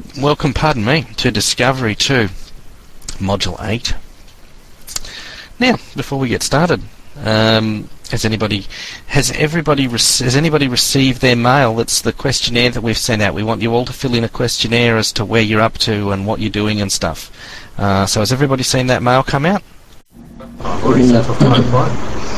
welcome, pardon me, to Discovery 2, Module 8. Now, before we get started, has anybody received their mail? That's the questionnaire that we've sent out. We want you all to fill in a questionnaire as to where you're up to and what you're doing and stuff. So has everybody seen that mail come out? I've already sent off to reply.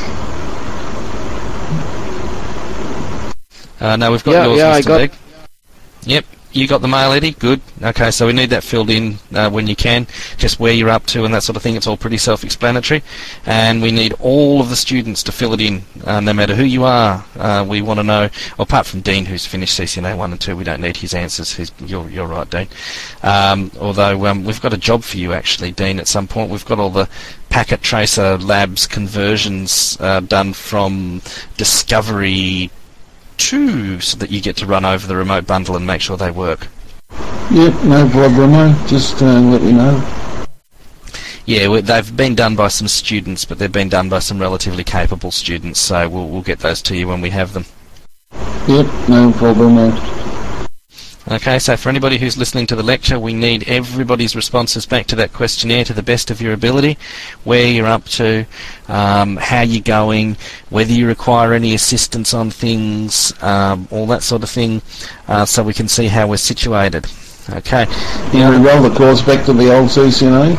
No, we've got yours, Mr. Begg. Yep, you got the mail, Eddie? Good. Okay, so we need that filled in when you can, just where you're up to and that sort of thing. It's all pretty self-explanatory. And we need all of the students to fill it in, no matter who you are. We want to know, well, apart from Dean, who's finished CCNA 1 and 2, we don't need his answers. You're right, Dean. Although we've got a job for you, actually, Dean, at some point. We've got all the Packet Tracer Labs conversions done from Discovery 2, so that you get to run over the remote bundle and make sure they work. Yep, no problem. Just let me know. Yeah, they've been done by some students, but they've been done by some relatively capable students, so we'll get those to you when we have them. Yep, no problem. Okay, so for anybody who's listening to the lecture, we need everybody's responses back to that questionnaire to the best of your ability, where you're up to, how you're going, whether you require any assistance on things, all that sort of thing, so we can see how we're situated. Okay. Can we roll the course back to the old CCNA?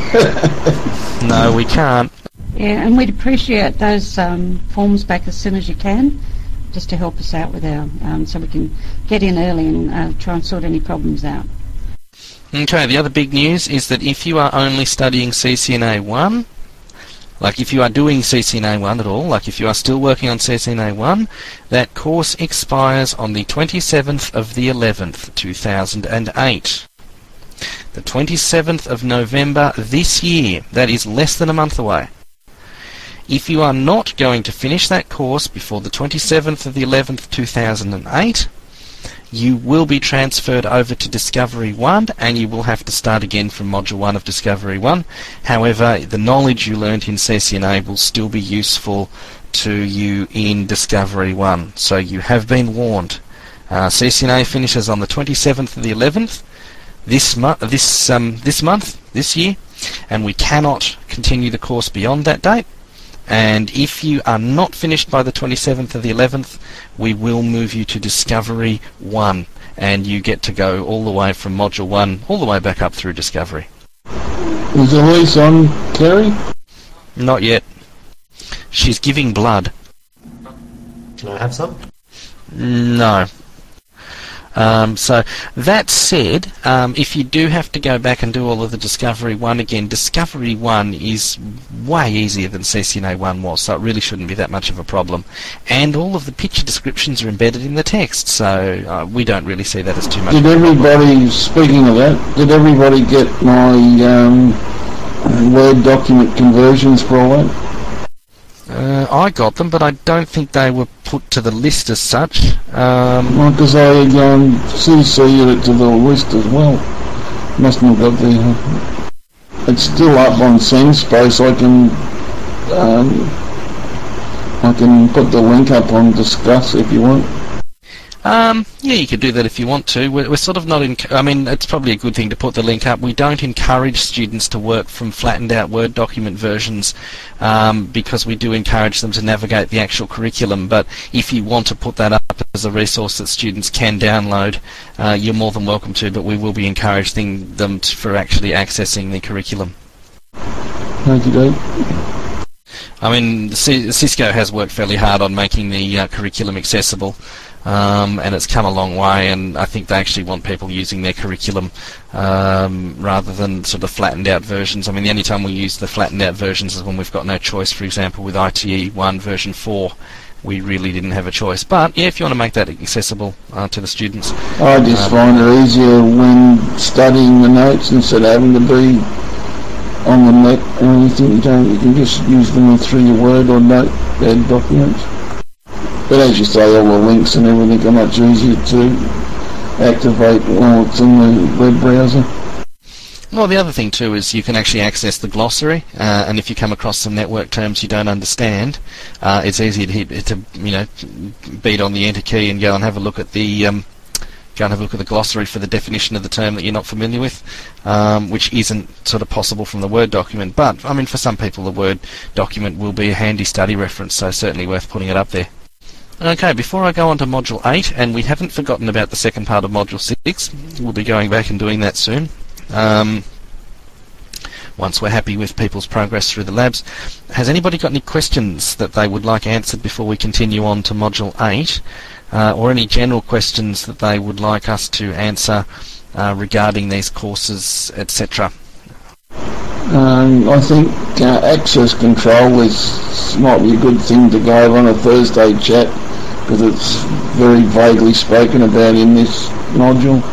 No, we can't. Yeah, and we'd appreciate those forms back as soon as you can, just to help us out with our, so we can get in early and try and sort any problems out. Okay, the other big news is that if you are only studying CCNA 1, like if you are doing CCNA 1 at all, like if you are still working on CCNA 1, that course expires on the 27th of the 11th, 2008. The 27th of November this year. That is less than a month away. If you are not going to finish that course before the 27th of the 11th, 2008, you will be transferred over to Discovery 1 and you will have to start again from Module 1 of Discovery 1. However, the knowledge you learnt in CCNA will still be useful to you in Discovery 1. So you have been warned. CCNA finishes on the 27th of the 11th this year, and we cannot continue the course beyond that date. And if you are not finished by the 27th of the 11th, we will move you to Discovery 1, and you get to go all the way from Module 1 all the way back up through Discovery. Is the lease on, Kerry? Not yet. She's giving blood. Can I have some? No. So that said, if you do have to go back and do all of the Discovery 1 again, Discovery 1 is way easier than CCNA 1 was, so it really shouldn't be that much of a problem. And all of the picture descriptions are embedded in the text, so we don't really see that as too much of a problem. Speaking of that, did everybody get my Word document conversions for all that? I got them, but I don't think they were put to the list as such. Because I CC'd it to the list as well. Mustn't have got the... It's still up on SendSpace. I can put the link up on Discuss if you want. Yeah, you could do that if you want to. We're sort of not I mean, it's probably a good thing to put the link up. We don't encourage students to work from flattened out Word document versions because we do encourage them to navigate the actual curriculum. But if you want to put that up as a resource that students can download, you're more than welcome to, but we will be encouraging them for actually accessing the curriculum. Thank you, Dave. I mean, Cisco has worked fairly hard on making the curriculum accessible. And it's come a long way, and I think they actually want people using their curriculum rather than sort of flattened out versions. I mean, the only time we use the flattened out versions is when we've got no choice. For example, with ITE 1 version 4, we really didn't have a choice. But yeah, if you want to make that accessible to the students. I just find it easier when studying the notes instead of having to be on the net or anything. You can just use them through your Word or Notepad documents. But as you say, all the links and everything are much easier to activate while it's in the web browser. Well, the other thing too is you can actually access the glossary, and if you come across some network terms you don't understand, it's easy to beat on the enter key and go and have a look at the go and have a look at the glossary for the definition of the term that you're not familiar with, which isn't sort of possible from the Word document. But, I mean, for some people the Word document will be a handy study reference, so certainly worth putting it up there. Okay, before I go on to Module 8, and we haven't forgotten about the second part of Module 6, we'll be going back and doing that soon. Once we're happy with people's progress through the labs. Has anybody got any questions that they would like answered before we continue on to Module 8? Or any general questions that they would like us to answer regarding these courses, etc.? I think access control might be a good thing to go over on a Thursday chat, because it's very vaguely spoken about in this module.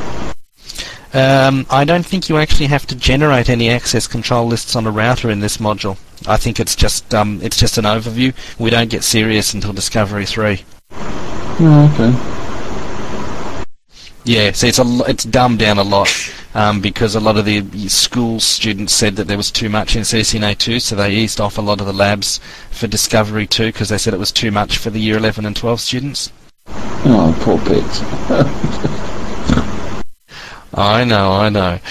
I don't think you actually have to generate any access control lists on a router in this module. I think it's just an overview. We don't get serious until Discovery 3. Oh, okay. Yeah, see, it's dumbed down a lot because a lot of the school students said that there was too much in CCNA 2, so they eased off a lot of the labs for Discovery 2 because they said it was too much for the Year 11 and 12 students. Oh, poor pets. I know.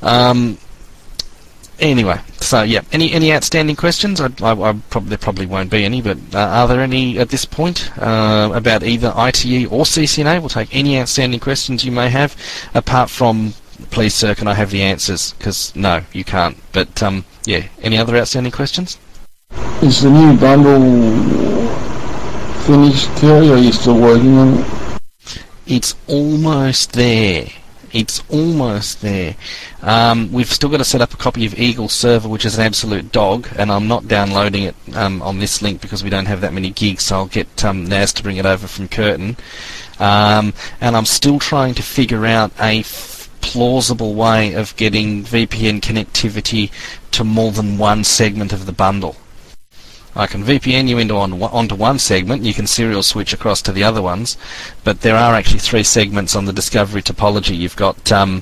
Anyway, so yeah, any outstanding questions? There probably won't be any, but are there any at this point about either ITE or CCNA? We'll take any outstanding questions you may have, apart from, please sir, can I have the answers? Because no, you can't. But yeah, any other outstanding questions? Is the new bundle finished, Kerry, or are you still working on it? It's almost there. It's almost there. We've still got to set up a copy of Eagle Server, which is an absolute dog, and I'm not downloading it on this link because we don't have that many gigs, so I'll get Naz to bring it over from Curtin. And I'm still trying to figure out a plausible way of getting VPN connectivity to more than one segment of the bundle. I can VPN you onto one segment, you can serial switch across to the other ones, but there are actually 3 segments on the Discovery topology. You've got the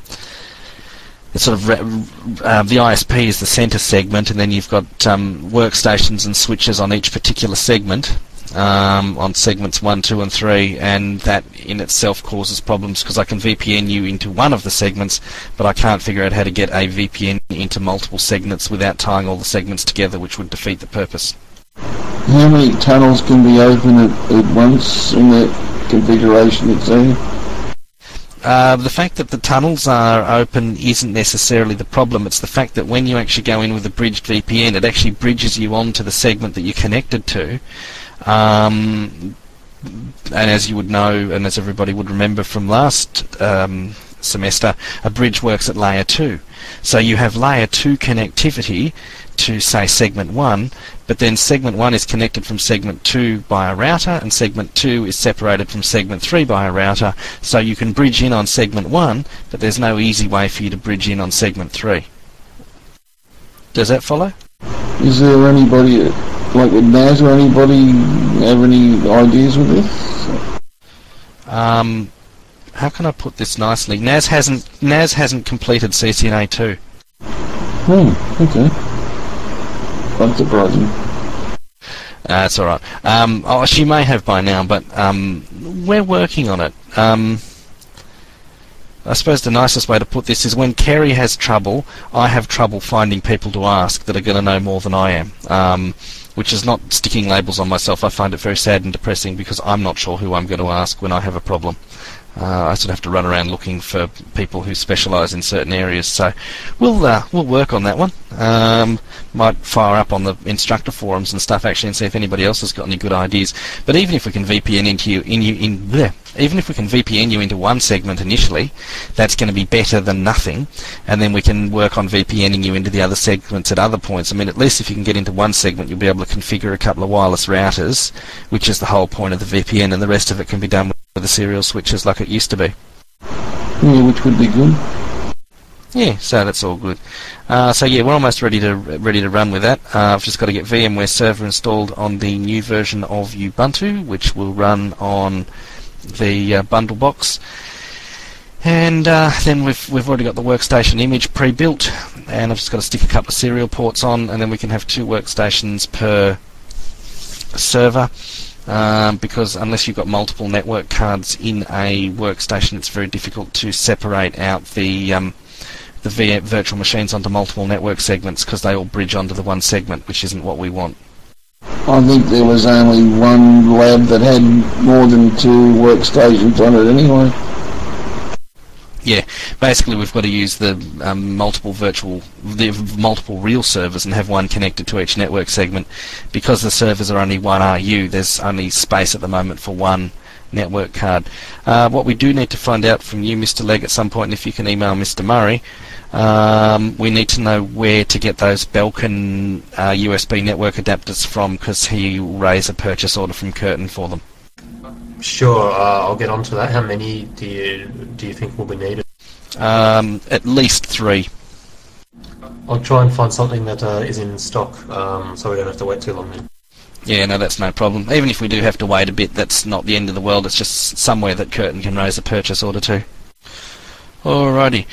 ISP is the center segment, and then you've got workstations and switches on each particular segment, on segments 1, 2 and 3, and that in itself causes problems because I can VPN you into one of the segments, but I can't figure out how to get a VPN into multiple segments without tying all the segments together, which would defeat the purpose. How many tunnels can be open at once in that configuration it's in? The fact that the tunnels are open isn't necessarily the problem. It's the fact that when you actually go in with a bridged VPN, it actually bridges you onto the segment that you're connected to. And as you would know, and as everybody would remember from last semester, a bridge works at layer 2. So you have layer 2 connectivity to, say, segment 1, but then segment 1 is connected from segment 2 by a router, and segment 2 is separated from segment 3 by a router, so you can bridge in on segment 1, but there's no easy way for you to bridge in on segment 3. Does that follow? Is there anybody, like with Naz, or anybody have any ideas with this? How can I put this nicely? Naz hasn't completed CCNA 2. Oh, okay. Quite surprising. That's all right. She may have by now, but we're working on it. I suppose the nicest way to put this is when Kerry has trouble, I have trouble finding people to ask that are going to know more than I am. Which is not sticking labels on myself. I find it very sad and depressing because I'm not sure who I'm going to ask when I have a problem. I sort of have to run around looking for people who specialise in certain areas. So we'll work on that one. Might fire up on the instructor forums and stuff actually and see if anybody else has got any good ideas. But even if we can VPN even if we can VPN you into one segment initially, that's going to be better than nothing. And then we can work on VPNing you into the other segments at other points. I mean, at least if you can get into one segment, you'll be able to configure a couple of wireless routers, which is the whole point of the VPN, and the rest of it can be done with the serial switches like it used to be. Yeah, which would be good. Yeah, so that's all good. So yeah, we're almost ready to run with that. I've just got to get VMware Server installed on the new version of Ubuntu, which will run on the bundle box. And then we've already got the workstation image pre-built, and I've just got to stick a couple of serial ports on, and then we can have 2 workstations per server. because unless you've got multiple network cards in a workstation, it's very difficult to separate out the virtual machines onto multiple network segments, because they all bridge onto the one segment, which isn't what we want. I think there was only one lab that had more than 2 workstations on it anyway. Yeah, basically we've got to use the multiple real servers and have one connected to each network segment. Because the servers are only 1 RU, there's only space at the moment for one network card. What we do need to find out from you, Mr. Legg, at some point, and if you can email Mr. Murray, we need to know where to get those Belkin USB network adapters from, because he will raise a purchase order from Curtin for them. Sure, I'll get onto that. How many do you think will be needed? At least 3. I'll try and find something that is in stock, so we don't have to wait too long then. Yeah, no, that's no problem. Even if we do have to wait a bit, that's not the end of the world. It's just somewhere that Curtin can raise a purchase order to. Alrighty.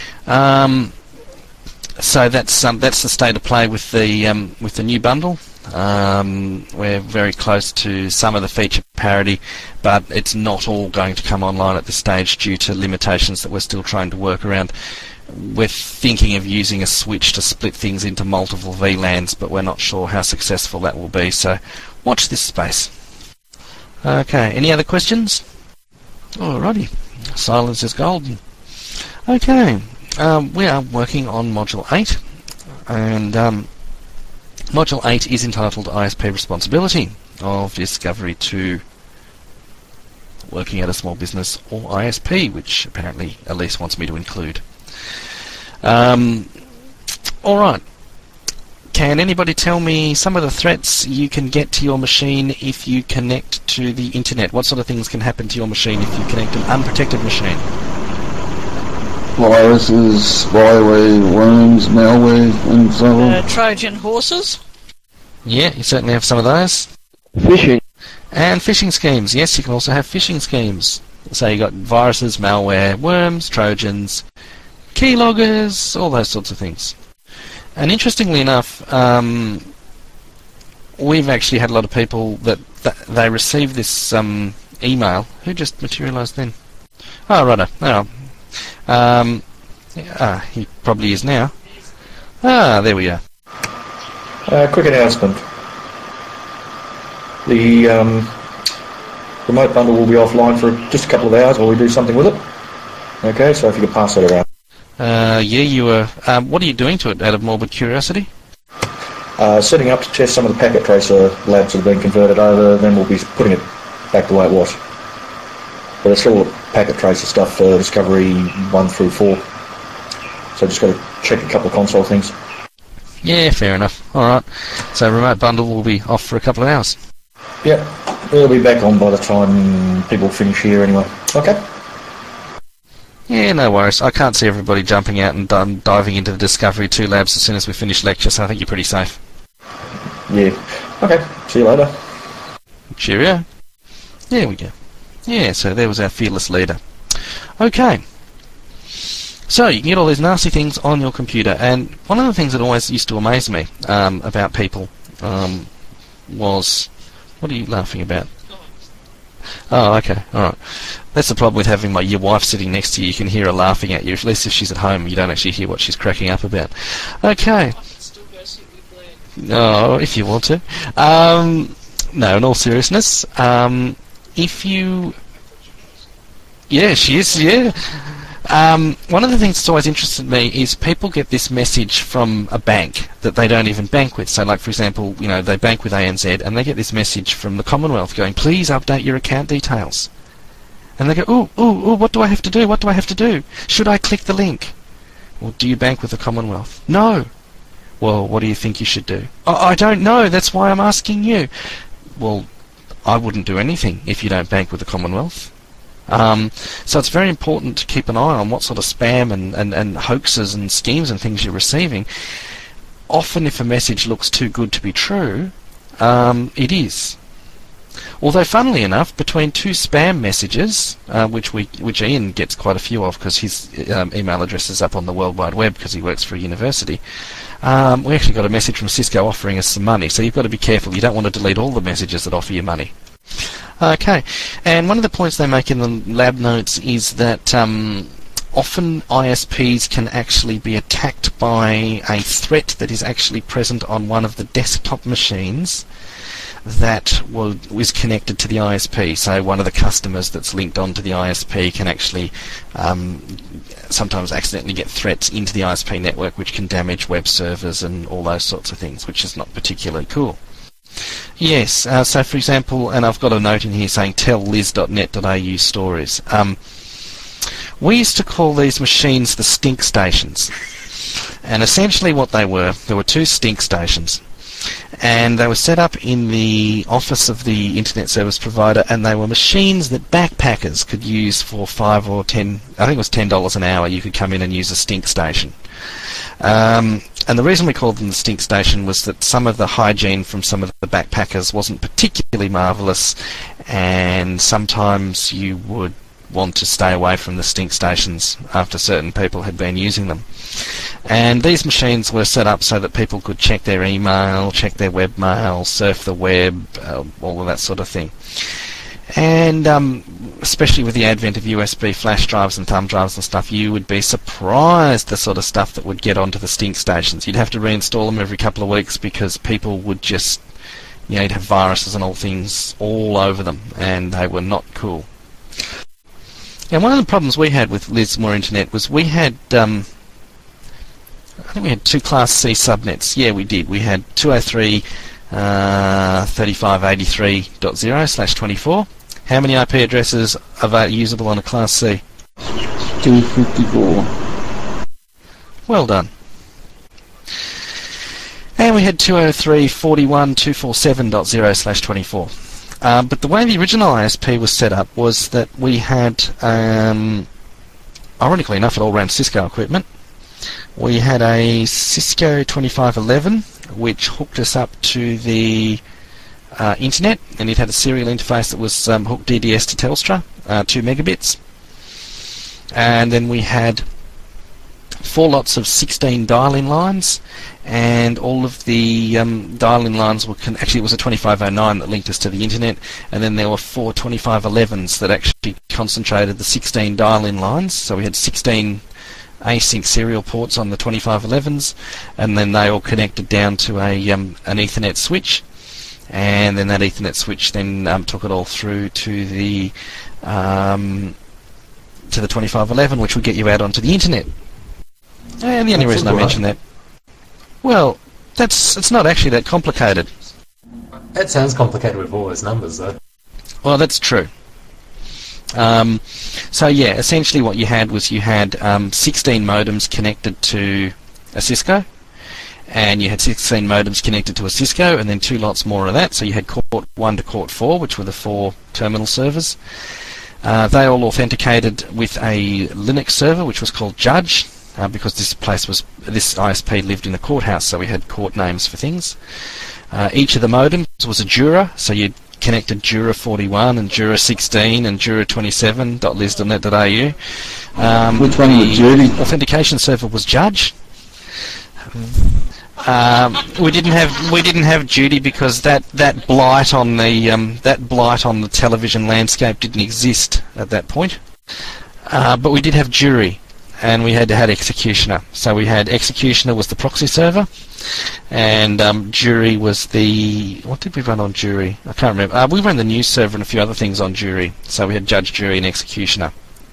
So that's the state of play with the new bundle. We're very close to some of the feature parity, but it's not all going to come online at this stage due to limitations that we're still trying to work around. We're thinking of using a switch to split things into multiple VLANs, but we're not sure how successful that will be, so watch this space. Okay, any other questions? Alrighty, silence is golden. Okay, we are working on Module 8, and Module 8 is entitled ISP Responsibility of Discovery to Working at a Small Business, or ISP, which apparently Elise wants me to include. Alright, can anybody tell me some of the threats you can get to your machine if you connect to the internet? What sort of things can happen to your machine if you connect to an unprotected machine? Viruses, spyware, worms, malware, and so on. Trojan horses. Yeah, you certainly have some of those. Phishing. And phishing schemes. Yes, you can also have phishing schemes. So you got viruses, malware, worms, Trojans, keyloggers, all those sorts of things. And interestingly enough, we've actually had a lot of people that they receive this email. Who just materialised then? Oh, righto. He probably is now. There we are. Quick announcement. The remote bundle will be offline for just a couple of hours while we do something with it. Okay, so if you could pass that around. Yeah, you were... what are you doing to it, out of morbid curiosity? Setting up to test some of the packet tracer labs that have been converted over, then we'll be putting it back the way it was. But it's still packet tracer stuff for Discovery 1 through 4. So just got to check a couple of console things. Yeah, fair enough. Alright. So remote bundle will be off for a couple of hours. Yeah, it'll be back on by the time people finish here anyway. Okay. Yeah, no worries. I can't see everybody jumping out and diving into the Discovery 2 labs as soon as we finish lecture, so I think you're pretty safe. Yeah. Okay, see you later. Cheerio. There we go. Yeah, so there was our fearless leader. Okay. So, you can get all these nasty things on your computer, and one of the things that always used to amaze me about people was... What are you laughing about? Oh, okay, alright. That's the problem with having your wife sitting next to you. You can hear her laughing at you. At least if she's at home, you don't actually hear what she's cracking up about. Okay. Oh, if you want to. No, in all seriousness, if you... Yeah, she is, yeah. One of the things that's always interested me is people get this message from a bank that they don't even bank with. So, like, for example, they bank with ANZ, and they get this message from the Commonwealth going, please update your account details. And they go, ooh, what do I have to do? What do I have to do? Should I click the link? Well, do you bank with the Commonwealth? No. Well, what do you think you should do? Oh, I don't know, that's why I'm asking you. Well, I wouldn't do anything if you don't bank with the Commonwealth. So it's very important to keep an eye on what sort of spam and hoaxes and schemes and things you're receiving. Often if a message looks too good to be true, it is. Although, funnily enough, between 2 spam messages, which Ian gets quite a few of because his email address is up on the World Wide Web because he works for a university, we actually got a message from Cisco offering us some money, so you've got to be careful. You don't want to delete all the messages that offer you money. Okay, and one of the points they make in the lab notes is that often ISPs can actually be attacked by a threat that is actually present on one of the desktop machines that was connected to the ISP. So one of the customers that's linked onto the ISP can actually sometimes accidentally get threats into the ISP network, which can damage web servers and all those sorts of things, which is not particularly cool. Yes, so for example, and I've got a note in here saying tell liz.net.au stories. We used to call these machines the stink stations. And essentially what they were, there were two stink stations. And they were set up in the office of the internet service provider, and they were machines that backpackers could use for $5 or $10, I think it was $10 an hour. You could come in and use a stink station. And the reason we called them the stink station was that some of the hygiene from some of the backpackers wasn't particularly marvellous, and sometimes you would want to stay away from the stink stations after certain people had been using them. And these machines were set up so that people could check their email, check their webmail, surf the web, all of that sort of thing. And especially with the advent of USB flash drives and thumb drives and stuff, you would be surprised the sort of stuff that would get onto the stink stations. You'd have to reinstall them every couple of weeks because people would just, you'd have viruses and all things all over them, and they were not cool. And one of the problems we had with Lismore Internet was we had, I think we had two Class C subnets. Yeah, we did. We had 203.3583.0/24. How many IP addresses are usable on a Class C? 254. Well done. And we had 203.41.247.0/24. But the way the original ISP was set up was that we had, ironically enough, it all ran Cisco equipment. We had a Cisco 2511 which hooked us up to the internet, and it had a serial interface that was hooked DDS to Telstra, 2 megabits. And then we had 4 lots of 16 dial-in lines, and all of the dial-in lines were actually it was a 2509 that linked us to the internet, and then there were 4 2511s that actually concentrated the 16 dial-in lines. So we had 16 async serial ports on the 2511s, and then they all connected down to a an Ethernet switch, and then that Ethernet switch then took it all through to the 2511, which would get you out onto the internet. And the only reason I mention that, well, it's not actually that complicated. That sounds complicated with all those numbers, though. Well, that's true. So yeah, essentially what you had was you had 16 modems connected to a Cisco, and you had 16 modems connected to a Cisco, and then 2 lots more of that. So you had Court 1 to Court 4, which were the 4 terminal servers. They all authenticated with a Linux server, which was called Judge. Because this ISP lived in the courthouse, so we had court names for things. Each of the modems was a Jura, so you connected Jura 41 and Jura 16 and Jura 27.liz.net.au. Which one was Judy? Authentication server was Judge. We didn't have Judy because that blight on the television landscape didn't exist at that point. But we did have Jury. And we had Executioner. So we had Executioner was the proxy server, and Jury was the... What did we run on Jury? I can't remember. We ran the news server and a few other things on Jury. So we had Judge, Jury, and Executioner.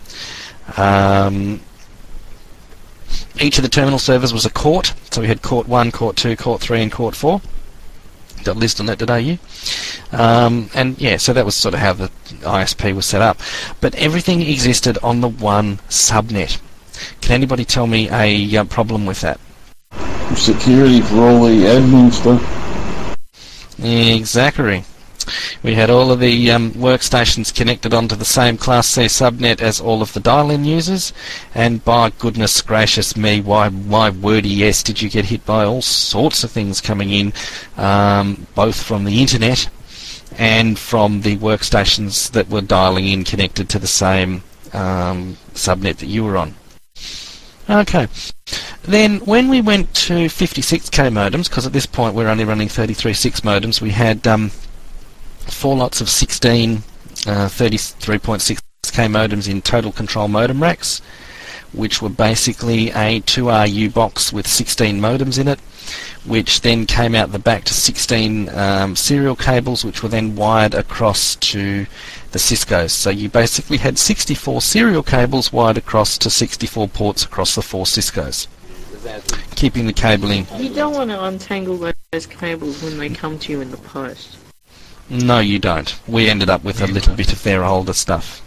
Each of the terminal servers was a court. So we had Court 1, Court 2, Court 3, and Court 4. .liz.net.au. And yeah, so that was sort of how the ISP was set up. But everything existed on the one subnet. Can anybody tell me a problem with that? Security for all the admin stuff. Exactly. We had all of the workstations connected onto the same Class C subnet as all of the dial-in users, and by goodness gracious me, why wordy yes did you get hit by all sorts of things coming in, both from the internet and from the workstations that were dialing in connected to the same subnet that you were on. Okay, then when we went to 56k modems, because at this point we're only running 33.6 modems, we had 4 lots of 16 33.6K modems in total control modem racks, which were basically a 2RU box with 16 modems in it, which then came out the back to 16 serial cables, which were then wired across to the Ciscos. So you basically had 64 serial cables wired across to 64 ports across the 4 Ciscos, keeping the cabling. You don't want to untangle those cables when they come to you in the post. No, you don't. We ended up with a little bit of their older stuff.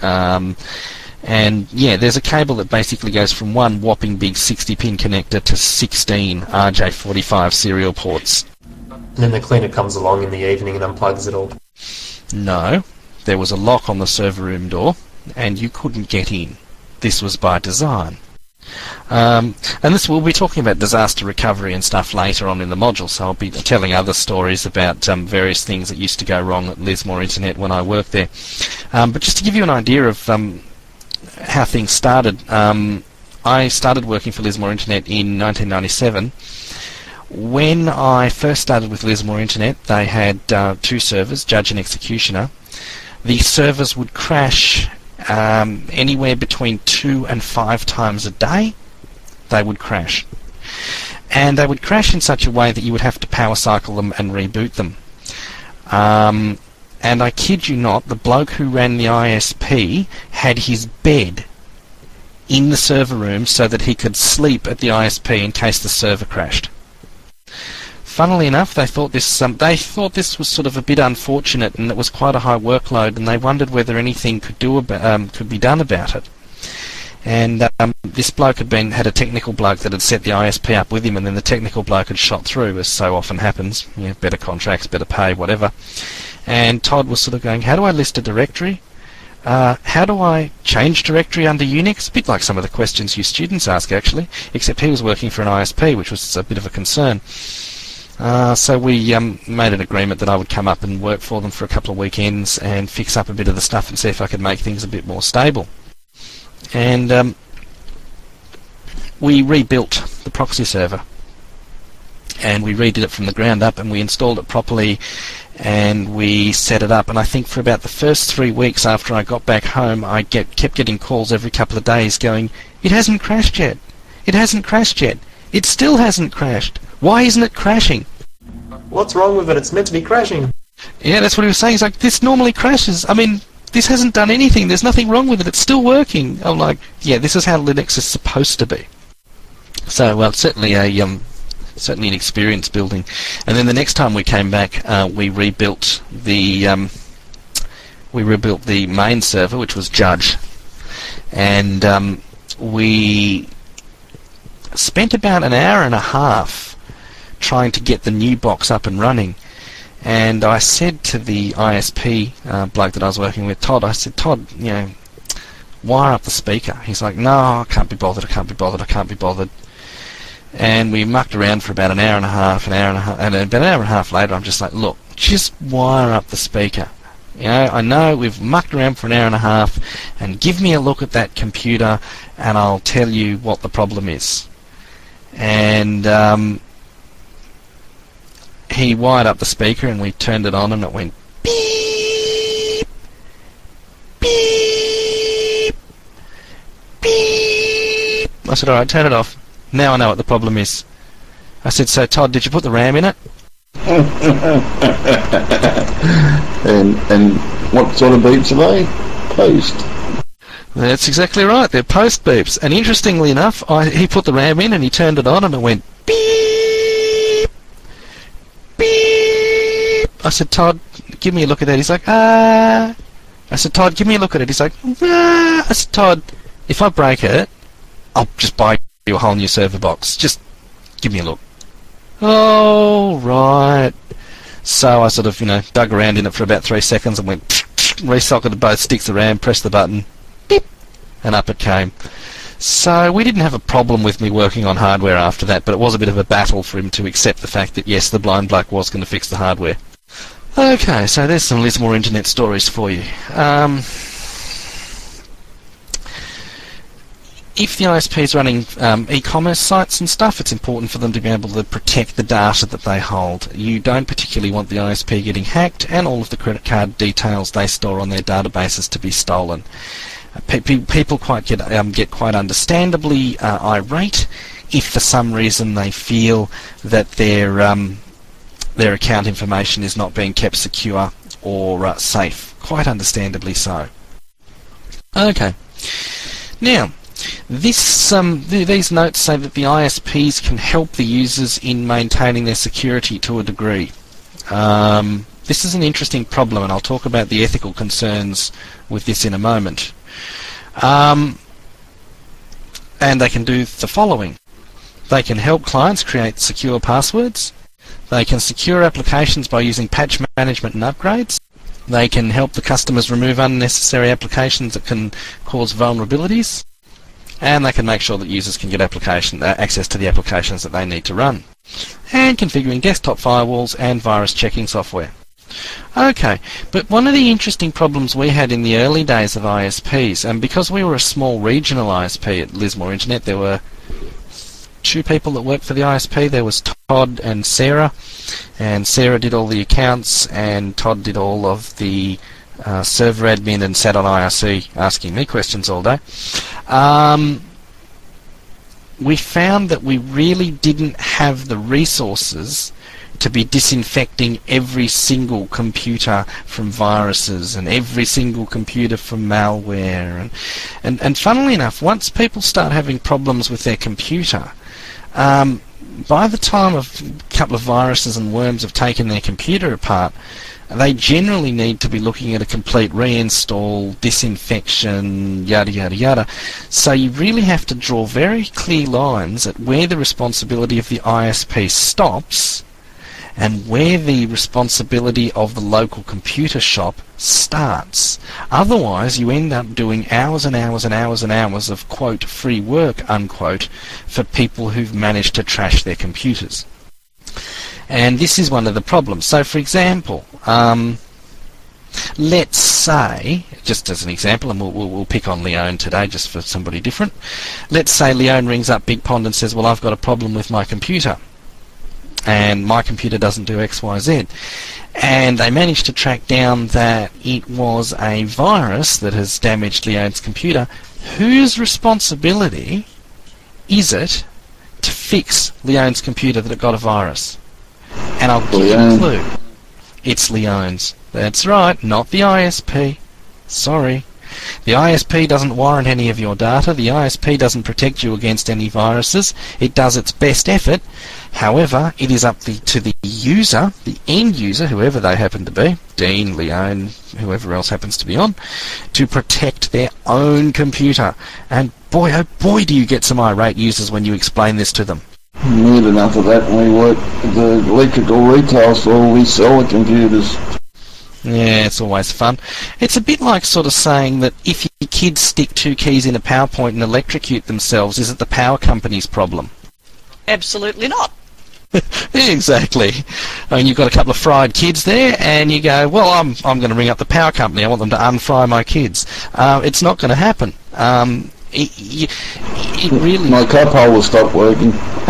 And yeah, there's a cable that basically goes from one whopping big 60-pin connector to 16 RJ45 serial ports. And then the cleaner comes along in the evening and unplugs it all. No, there was a lock on the server room door, and you couldn't get in. This was by design. And this, we'll be talking about disaster recovery and stuff later on in the module, so I'll be telling other stories about various things that used to go wrong at Lismore Internet when I worked there. But just to give you an idea of how things started, I started working for Lismore Internet in 1997. When I first started with Lismore Internet, they had 2 servers, Judge and Executioner. The servers would crash anywhere between 2 and 5 times a day. They would crash. And they would crash in such a way that you would have to power cycle them and reboot them. And I kid you not, the bloke who ran the ISP had his bed in the server room so that he could sleep at the ISP in case the server crashed. Funnily enough, they thought this was sort of a bit unfortunate, and it was quite a high workload, and they wondered whether anything could be done about it. And this bloke had a technical bloke that had set the ISP up with him, and then the technical bloke had shot through, as so often happens. Better contracts, better pay, whatever. And Todd was sort of going, how do I list a directory? How do I change directory under Unix? A bit like some of the questions you students ask, actually, except he was working for an ISP, which was a bit of a concern. So we made an agreement that I would come up and work for them for a couple of weekends and fix up a bit of the stuff and see if I could make things a bit more stable. And we rebuilt the proxy server, and we redid it from the ground up, and we installed it properly, and we set it up. And I think for about the first 3 weeks after I got back home, I kept getting calls every couple of days going, "It hasn't crashed yet. It hasn't crashed yet. It still hasn't crashed. Why isn't it crashing?" What's wrong with it? It's meant to be crashing. Yeah, that's what he was saying. He's like, "This normally crashes. I mean, this hasn't done anything. There's nothing wrong with it. It's still working." I'm like, yeah, this is how Linux is supposed to be. So, well, certainly an experience building. And then the next time we came back, we rebuilt the main server, which was Judge, and we spent about an hour and a half trying to get the new box up and running. And I said to the ISP bloke that I was working with, Todd, I said, "Todd, wire up the speaker." He's like, "No, I can't be bothered, I can't be bothered. And we mucked around for about an hour and a half, and about an hour and a half later, I'm just like, "Look, just wire up the speaker. I know we've mucked around for an hour and a half, and give me a look at that computer, and I'll tell you what the problem is." And he wired up the speaker, and we turned it on, and it went beep, beep, beep. I said, "All right, turn it off. Now I know what the problem is." I said, "So, Todd, did you put the RAM in it?" And what sort of beeps are they? Post. That's exactly right. They're post beeps. And interestingly enough, he put the RAM in and he turned it on and it went beep, beep. I said, "Todd, give me a look at that." He's like, "Ah." I said, "Todd, give me a look at it." He's like, "Ah." I said, "Todd, if I break it, I'll just buy you a whole new server box. Just give me a look." "Oh, right." So I sort of, dug around in it for about 3 seconds and went, resocketed both sticks of RAM, pressed the button, beep, and up it came. So we didn't have a problem with me working on hardware after that, but it was a bit of a battle for him to accept the fact that, yes, the blind bloke was going to fix the hardware. Okay, so there's some Lismore Internet stories for you. if the ISP is running e-commerce sites and stuff, it's important for them to be able to protect the data that they hold. You don't particularly want the ISP getting hacked and all of the credit card details they store on their databases to be stolen. People get quite understandably irate if for some reason they feel that their account information is not being kept secure or safe. Quite understandably so. Okay. Now, these notes say that the ISPs can help the users in maintaining their security to a degree. This is an interesting problem, and I'll talk about the ethical concerns with this in a moment. And they can do the following. They can help clients create secure passwords. They can secure applications by using patch management and upgrades. They can help the customers remove unnecessary applications that can cause vulnerabilities. And they can make sure that users can get access to the applications that they need to run. And configuring desktop firewalls and virus checking software. Okay, but one of the interesting problems we had in the early days of ISPs, and because we were a small regional ISP at Lismore Internet, there were 2 people that worked for the ISP. There was Todd and Sarah did all the accounts, and Todd did all of the server admin and sat on IRC asking me questions all day. We found that we really didn't have the resources to be disinfecting every single computer from viruses and every single computer from malware. And funnily enough, once people start having problems with their computer, by the time a couple of viruses and worms have taken their computer apart, they generally need to be looking at a complete reinstall, disinfection, yada yada yada. So you really have to draw very clear lines at where the responsibility of the ISP stops and where the responsibility of the local computer shop starts. Otherwise, you end up doing hours and hours and hours and hours of, quote, free work, unquote, for people who've managed to trash their computers. And this is one of the problems. So, for example, let's say, just as an example, and we'll pick on Leone today just for somebody different. Let's say Leone rings up Big Pond and says, well, I've got a problem with my computer, and my computer doesn't do X, Y, Z. And they managed to track down that it was a virus that has damaged Leone's computer. Whose responsibility is it to fix Leone's computer that it got a virus? And I'll give you a clue. It's Leone's. That's right, not the ISP. Sorry. The ISP doesn't warrant any of your data. The ISP doesn't protect you against any viruses. It does its best effort. However, it is up to the user, the end user, whoever they happen to be, Dean, Leone, whoever else happens to be on, to protect their own computer. And boy, oh boy, do you get some irate users when you explain this to them. We had enough of that when we worked at the electrical retail store. We sell the computers. Yeah, it's always fun. It's a bit like sort of saying that if your kids stick 2 keys in a PowerPoint and electrocute themselves, is it the power company's problem? Absolutely not. Exactly. I mean, you've got a couple of fried kids there, and you go, well, I'm going to ring up the power company. I want them to unfry my kids. It's not going to happen. It really... My cup hole will stop working.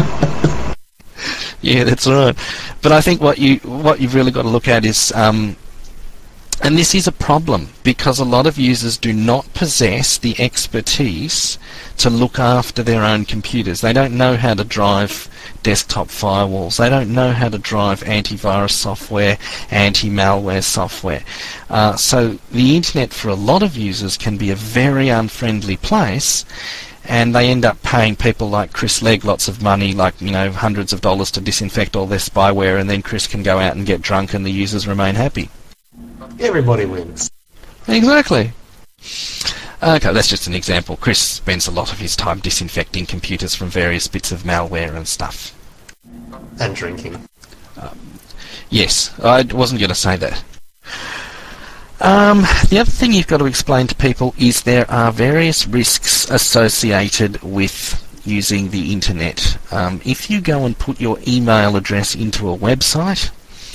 Yeah, that's right. But I think what you've really got to look at is... and this is a problem because a lot of users do not possess the expertise to look after their own computers. They don't know how to drive desktop firewalls. They don't know how to drive antivirus software, anti-malware software. So the internet for a lot of users can be a very unfriendly place, and they end up paying people like Chris Legg lots of money, like, you know, hundreds of dollars to disinfect all their spyware, and then Chris can go out and get drunk and the users remain happy. Everybody wins. Exactly. Okay, that's just an example. Chris spends a lot of his time disinfecting computers from various bits of malware and stuff. And drinking. Yes, I wasn't going to say that. The other thing you've got to explain to people is there are various risks associated with using the internet. If you go and put your email address into a website,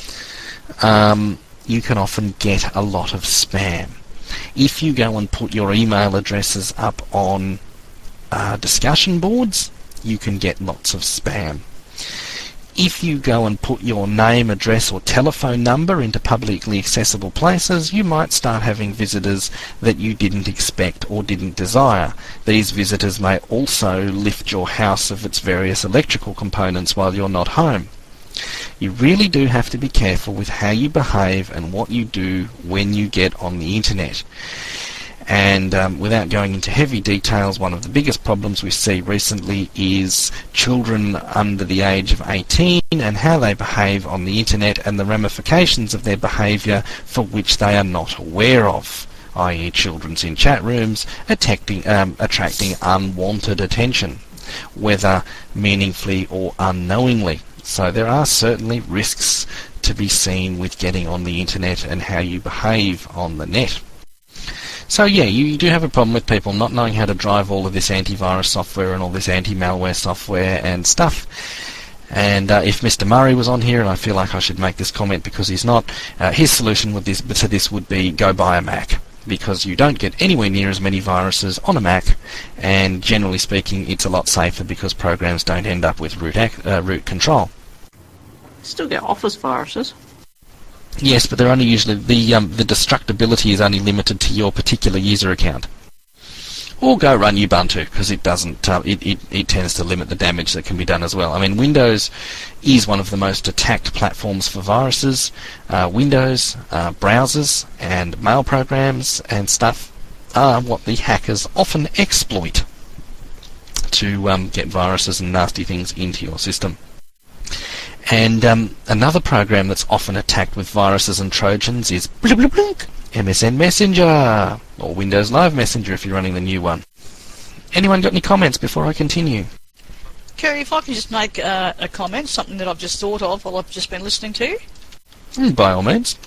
you can often get a lot of spam. If you go and put your email addresses up on discussion boards, you can get lots of spam. If you go and put your name, address or telephone number into publicly accessible places, you might start having visitors that you didn't expect or didn't desire. These visitors may also lift your house of its various electrical components while you're not home. You really do have to be careful with how you behave and what you do when you get on the internet. And without going into heavy details, one of the biggest problems we see recently is children under the age of 18 and how they behave on the internet and the ramifications of their behaviour for which they are not aware of, i.e. children's in chat rooms attracting unwanted attention, whether meaningfully or unknowingly. So there are certainly risks to be seen with getting on the internet and how you behave on the net. So yeah, you do have a problem with people not knowing how to drive all of this antivirus software and all this anti-malware software and stuff. And if Mr. Murray was on here, and I feel like I should make this comment because he's not, his solution to this would be go buy a Mac, because you don't get anywhere near as many viruses on a Mac, and generally speaking it's a lot safer because programs don't end up with root control. Still get Office viruses. Yes, but they're only usually the destructibility is only limited to your particular user account. Or go run Ubuntu, because it doesn't. It tends to limit the damage that can be done as well. I mean, Windows is one of the most attacked platforms for viruses. Windows, browsers, and mail programs and stuff are what the hackers often exploit to get viruses and nasty things into your system. And another program that's often attacked with viruses and Trojans is MSN Messenger, or Windows Live Messenger if you're running the new one. Anyone got any comments before I continue? Kerry, if I can just make a comment, something that I've just thought of while I've just been listening to you. By all means.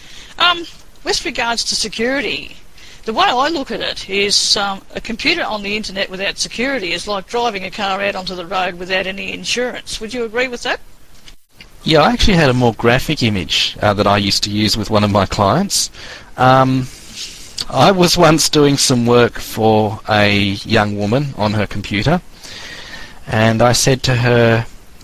With regards to security, the way I look at it is a computer on the internet without security is like driving a car out onto the road without any insurance. Would you agree with that? Yeah, I actually had a more graphic image that I used to use with one of my clients. I was once doing some work for a young woman on her computer, and I said to her,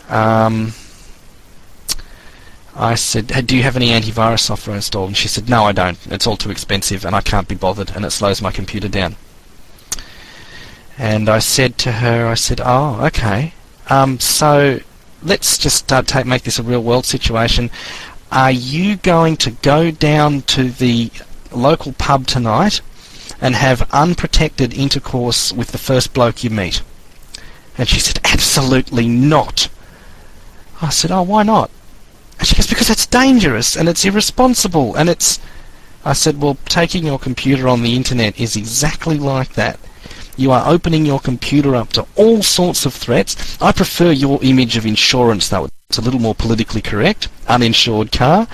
I said, hey, do you have any antivirus software installed? And she said, no, I don't. It's all too expensive and I can't be bothered and it slows my computer down. And I said to her, I said, oh, okay. So let's just make this a real world situation. Are you going to go down to the local pub tonight and have unprotected intercourse with the first bloke you meet? And she said, absolutely not. I said, oh, why not? And she goes, because it's dangerous and it's irresponsible and it's... I said, well, taking your computer on the internet is exactly like that. You are opening your computer up to all sorts of threats. I prefer your image of insurance, though. It's a little more politically correct. Uninsured car.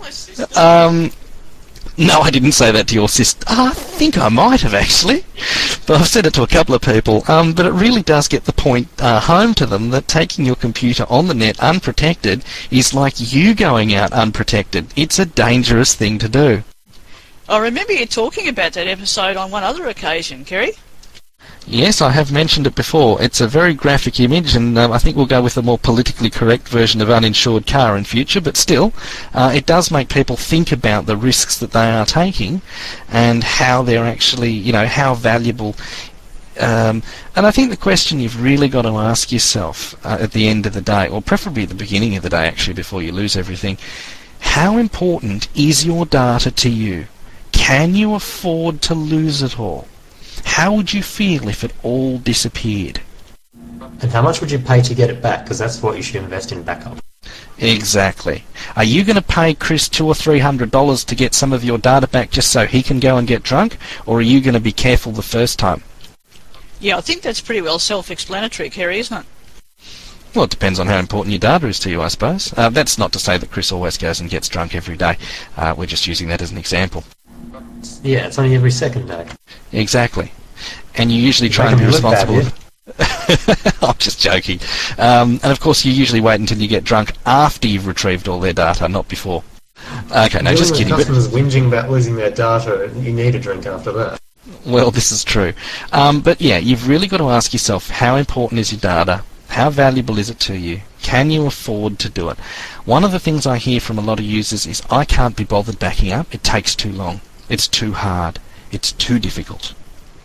No, I didn't say that to your sister. I think I might have, actually. But I've said it to a couple of people. But it really does get the point home to them that taking your computer on the net unprotected is like you going out unprotected. It's a dangerous thing to do. I remember you talking about that episode on one other occasion, Kerry. Yes, I have mentioned it before. It's a very graphic image, and I think we'll go with a more politically correct version of uninsured car in future, but still, it does make people think about the risks that they are taking and how they're actually, you know, how valuable. And I think the question you've really got to ask yourself at the end of the day, or preferably at the beginning of the day actually, before you lose everything, how important is your data to you? Can you afford to lose it all? How would you feel if it all disappeared? And how much would you pay to get it back? Because that's what you should invest in backup. Exactly. Are you going to pay Chris $200 or $300 to get some of your data back just so he can go and get drunk? Or are you going to be careful the first time? Yeah, I think that's pretty well self-explanatory, Kerry, isn't it? Well, it depends on how important your data is to you, I suppose. That's not to say that Chris always goes and gets drunk every day. We're just using that as an example. Yeah, it's only every second day. Exactly. And you usually try and be responsible. I'm just joking. And of course you usually wait until you get drunk after you've retrieved all their data, not before. Okay, no, just kidding. Customers whinging about losing their data, you need a drink after that. Well, this is true. But yeah, you've really got to ask yourself, how important is your data? How valuable is it to you? Can you afford to do it? One of the things I hear from a lot of users is, I can't be bothered backing up. It takes too long. It's too hard. It's too difficult.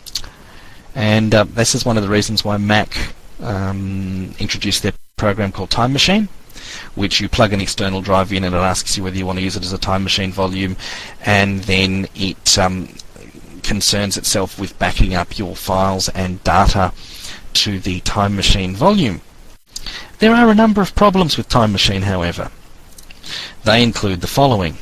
And this is one of the reasons why Mac introduced their program called Time Machine, which you plug an external drive in and it asks you whether you want to use it as a time machine volume, and then it concerns itself with backing up your files and data to the Time Machine volume. There are a number of problems with Time Machine, however. They include the following.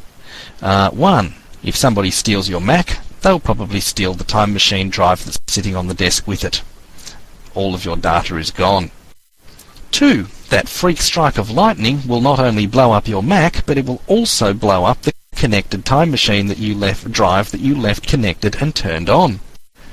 One, if somebody steals your Mac, they'll probably steal the Time Machine drive that's sitting on the desk with it. All of your data is gone. Two, that freak strike of lightning will not only blow up your Mac, but it will also blow up the connected Time Machine that you left connected and turned on.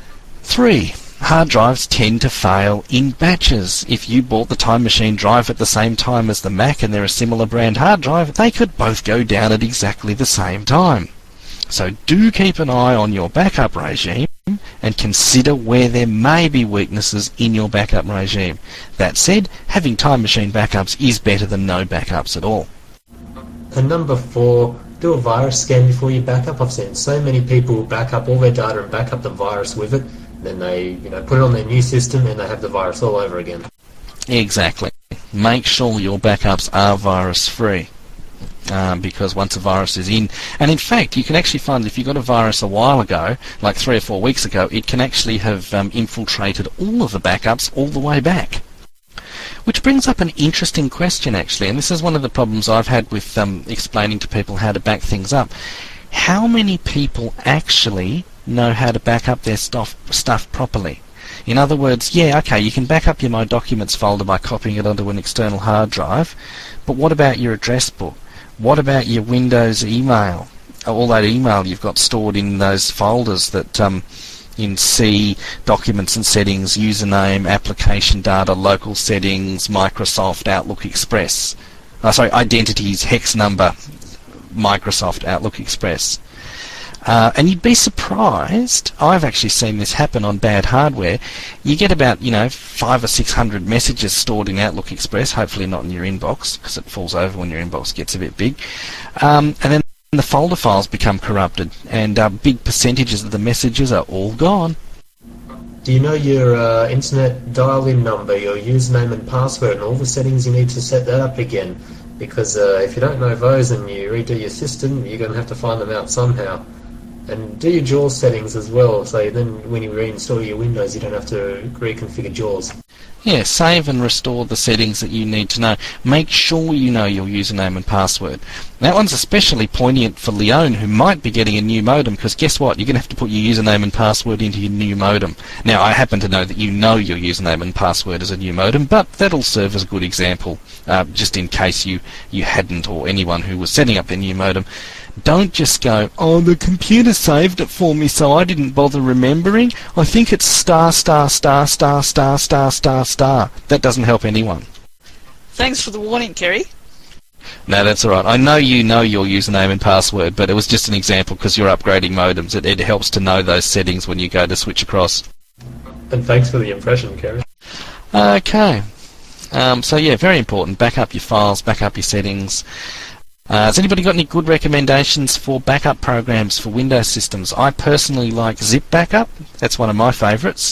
3. Hard drives tend to fail in batches. If you bought the Time Machine drive at the same time as the Mac and they're a similar brand hard drive, they could both go down at exactly the same time. So do keep an eye on your backup regime and consider where there may be weaknesses in your backup regime. That said, having Time Machine backups is better than no backups at all. And number 4, do a virus scan before you back up. I've seen so many people back up all their data and back up the virus with it. Then they, put it on their new system and they have the virus all over again. Exactly. Make sure your backups are virus-free. Because once a virus is in, and in fact you can actually find that if you got a virus a while ago, like 3 or 4 weeks ago, it can actually have infiltrated all of the backups all the way back. Which brings up an interesting question actually, and this is one of the problems I've had with explaining to people how to back things up. How many people actually know how to back up their stuff properly? In other words, yeah, okay, you can back up your My Documents folder by copying it onto an external hard drive, but what about your address book? What about your Windows email? All that email you've got stored in those folders that in C, Documents and Settings, Username, Application Data, Local Settings, Microsoft Outlook Express. Identities, hex number, Microsoft Outlook Express. And you'd be surprised, I've actually seen this happen on bad hardware, you get about, 500 or 600 messages stored in Outlook Express, hopefully not in your inbox, because it falls over when your inbox gets a bit big, and then the folder files become corrupted, and big percentages of the messages are all gone. Do you know your internet dial-in number, your username and password, and all the settings you need to set that up again? Because if you don't know those and you redo your system, you're going to have to find them out somehow. And do your JAWS settings as well, so then when you reinstall your Windows, you don't have to reconfigure JAWS. Yeah, save and restore the settings that you need to know. Make sure you know your username and password. That one's especially poignant for Leon, who might be getting a new modem, because guess what? You're going to have to put your username and password into your new modem. Now, I happen to know that you know your username and password as a new modem, but that'll serve as a good example, just in case you hadn't, or anyone who was setting up their new modem. Don't just go, oh, the computer saved it for me, so I didn't bother remembering. I think it's star, star, star, star, star, star, star, star. That doesn't help anyone. Thanks for the warning, Kerry. No, that's all right. I know you know your username and password, but it was just an example because you're upgrading modems. It helps to know those settings when you go to switch across. And thanks for the impression, Kerry. Okay. So yeah, very important. Back up your files, back up your settings. Has anybody got any good recommendations for backup programs for Windows systems? I personally like Zip Backup. That's one of my favourites.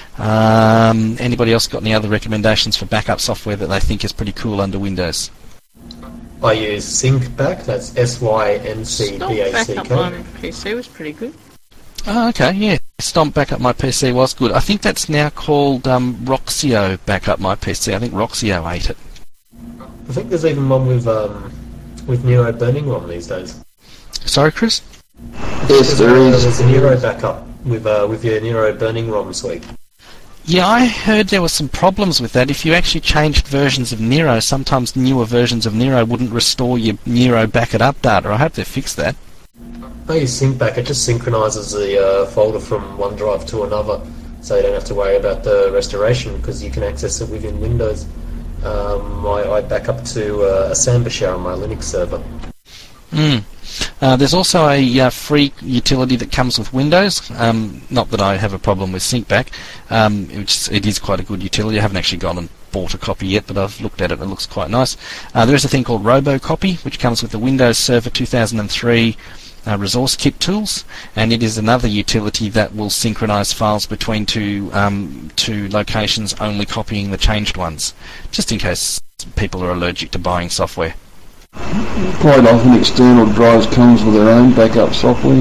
Anybody else got any other recommendations for backup software that they think is pretty cool under Windows? I use SyncBack, that's SYNCBACK. Stomp Backup on PC was pretty good. Oh, okay, yeah. Stomp Backup My PC was good. I think that's now called Roxio Backup My PC. I think Roxio ate it. I think there's even one with Nero Burning ROM these days. Sorry, Chris? Yes, there is. There's a Nero backup with your Nero Burning ROM suite. Yeah, I heard there were some problems with that. If you actually changed versions of Nero, sometimes newer versions of Nero wouldn't restore your Nero back-it-up data. I hope they fixed that. I use SyncBack. It just synchronises the folder from one drive to another, so you don't have to worry about the restoration because you can access it within Windows. I back up to a Samba share on my Linux server. There's also a free utility that comes with Windows. Not that I have a problem with SyncBack, which it is quite a good utility. I haven't actually gone and bought a copy yet, but I've looked at it and it looks quite nice. There is a thing called RoboCopy, which comes with the Windows Server 2003 resource kit tools, and it is another utility that will synchronize files between two locations, only copying the changed ones, just in case people are allergic to buying software. Quite often external drives comes with their own backup software.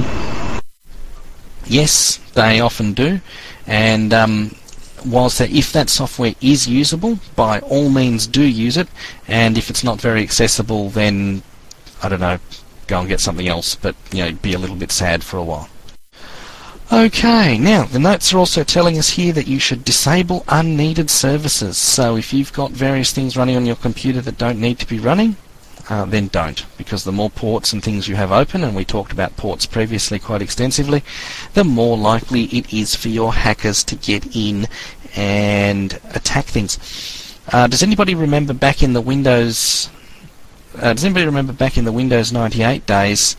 Yes, they often do, and whilst if that software is usable, by all means do use it, and if it's not very accessible, then, I don't know, go and get something else, but, be a little bit sad for a while. Okay, now, the notes are also telling us here that you should disable unneeded services. So if you've got various things running on your computer that don't need to be running, then don't, because the more ports and things you have open, and we talked about ports previously quite extensively, the more likely it is for your hackers to get in and attack things. Does anybody remember back in the Windows 98 days,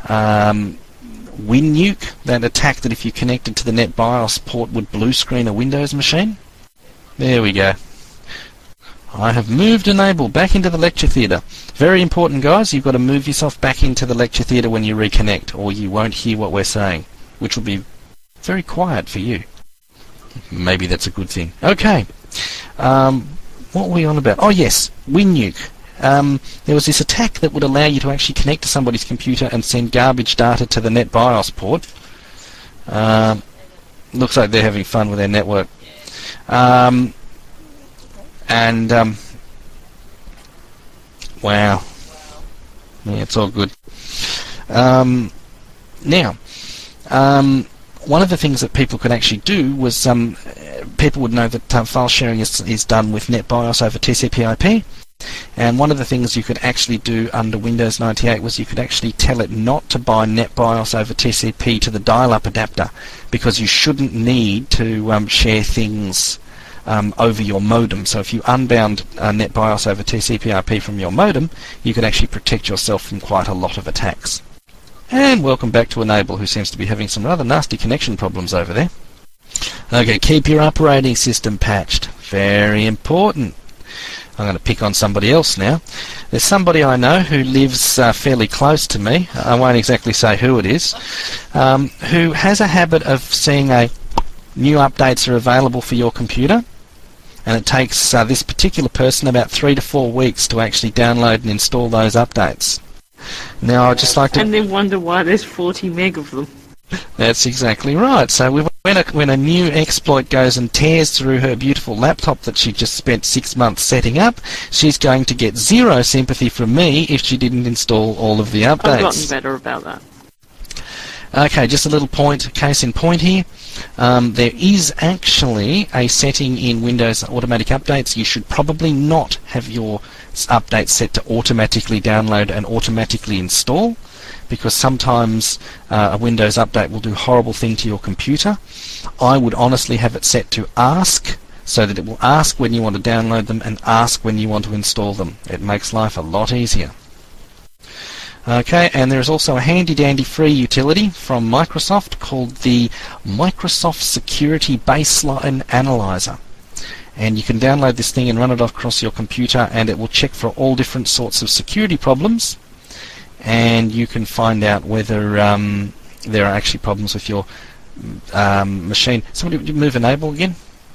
WinNuke, that attack that if you connected to the NetBIOS port would blue screen a Windows machine? There we go. I have moved Enable back into the lecture theatre. Very important, guys. You've got to move yourself back into the lecture theatre when you reconnect, or you won't hear what we're saying, which will be very quiet for you. Maybe that's a good thing. Okay. What were we on about? Oh, yes. WinNuke. There was this attack that would allow you to actually connect to somebody's computer and send garbage data to the NetBIOS port. Looks like they're having fun with their network. Wow. Yeah, it's all good. Now, one of the things that people could actually do was, people would know that file sharing is done with NetBIOS over TCP/IP, and one of the things you could actually do under Windows 98 was you could actually tell it not to buy NetBIOS over TCP to the dial-up adapter, because you shouldn't need to share things over your modem. So if you unbound NetBIOS over TCP/IP from your modem, you could actually protect yourself from quite a lot of attacks. And welcome back to Enable, who seems to be having some rather nasty connection problems over there. Okay, keep your operating system patched. Very important. I'm going to pick on somebody else now. There's somebody I know who lives fairly close to me. I won't exactly say who it is, who has a habit of seeing new updates are available for your computer, and it takes this particular person about 3 to 4 weeks to actually download and install those updates. Now, I'd just like to... And then wonder why there's 40 meg of them. That's exactly right. So when a new exploit goes and tears through her beautiful laptop that she just spent 6 months setting up, she's going to get zero sympathy from me if she didn't install all of the updates. I've gotten better about that. Okay, just a little case in point here. There is actually a setting in Windows Automatic Updates. You should probably not have your updates set to automatically download and automatically install, because sometimes a Windows update will do horrible things to your computer. I would honestly have it set to ask, so that it will ask when you want to download them and ask when you want to install them. It makes life a lot easier. Okay, and there is also a handy-dandy free utility from Microsoft called the Microsoft Security Baseline Analyzer. And you can download this thing and run it across your computer, and it will check for all different sorts of security problems, and you can find out whether there are actually problems with your machine. Somebody, would you move Enable again?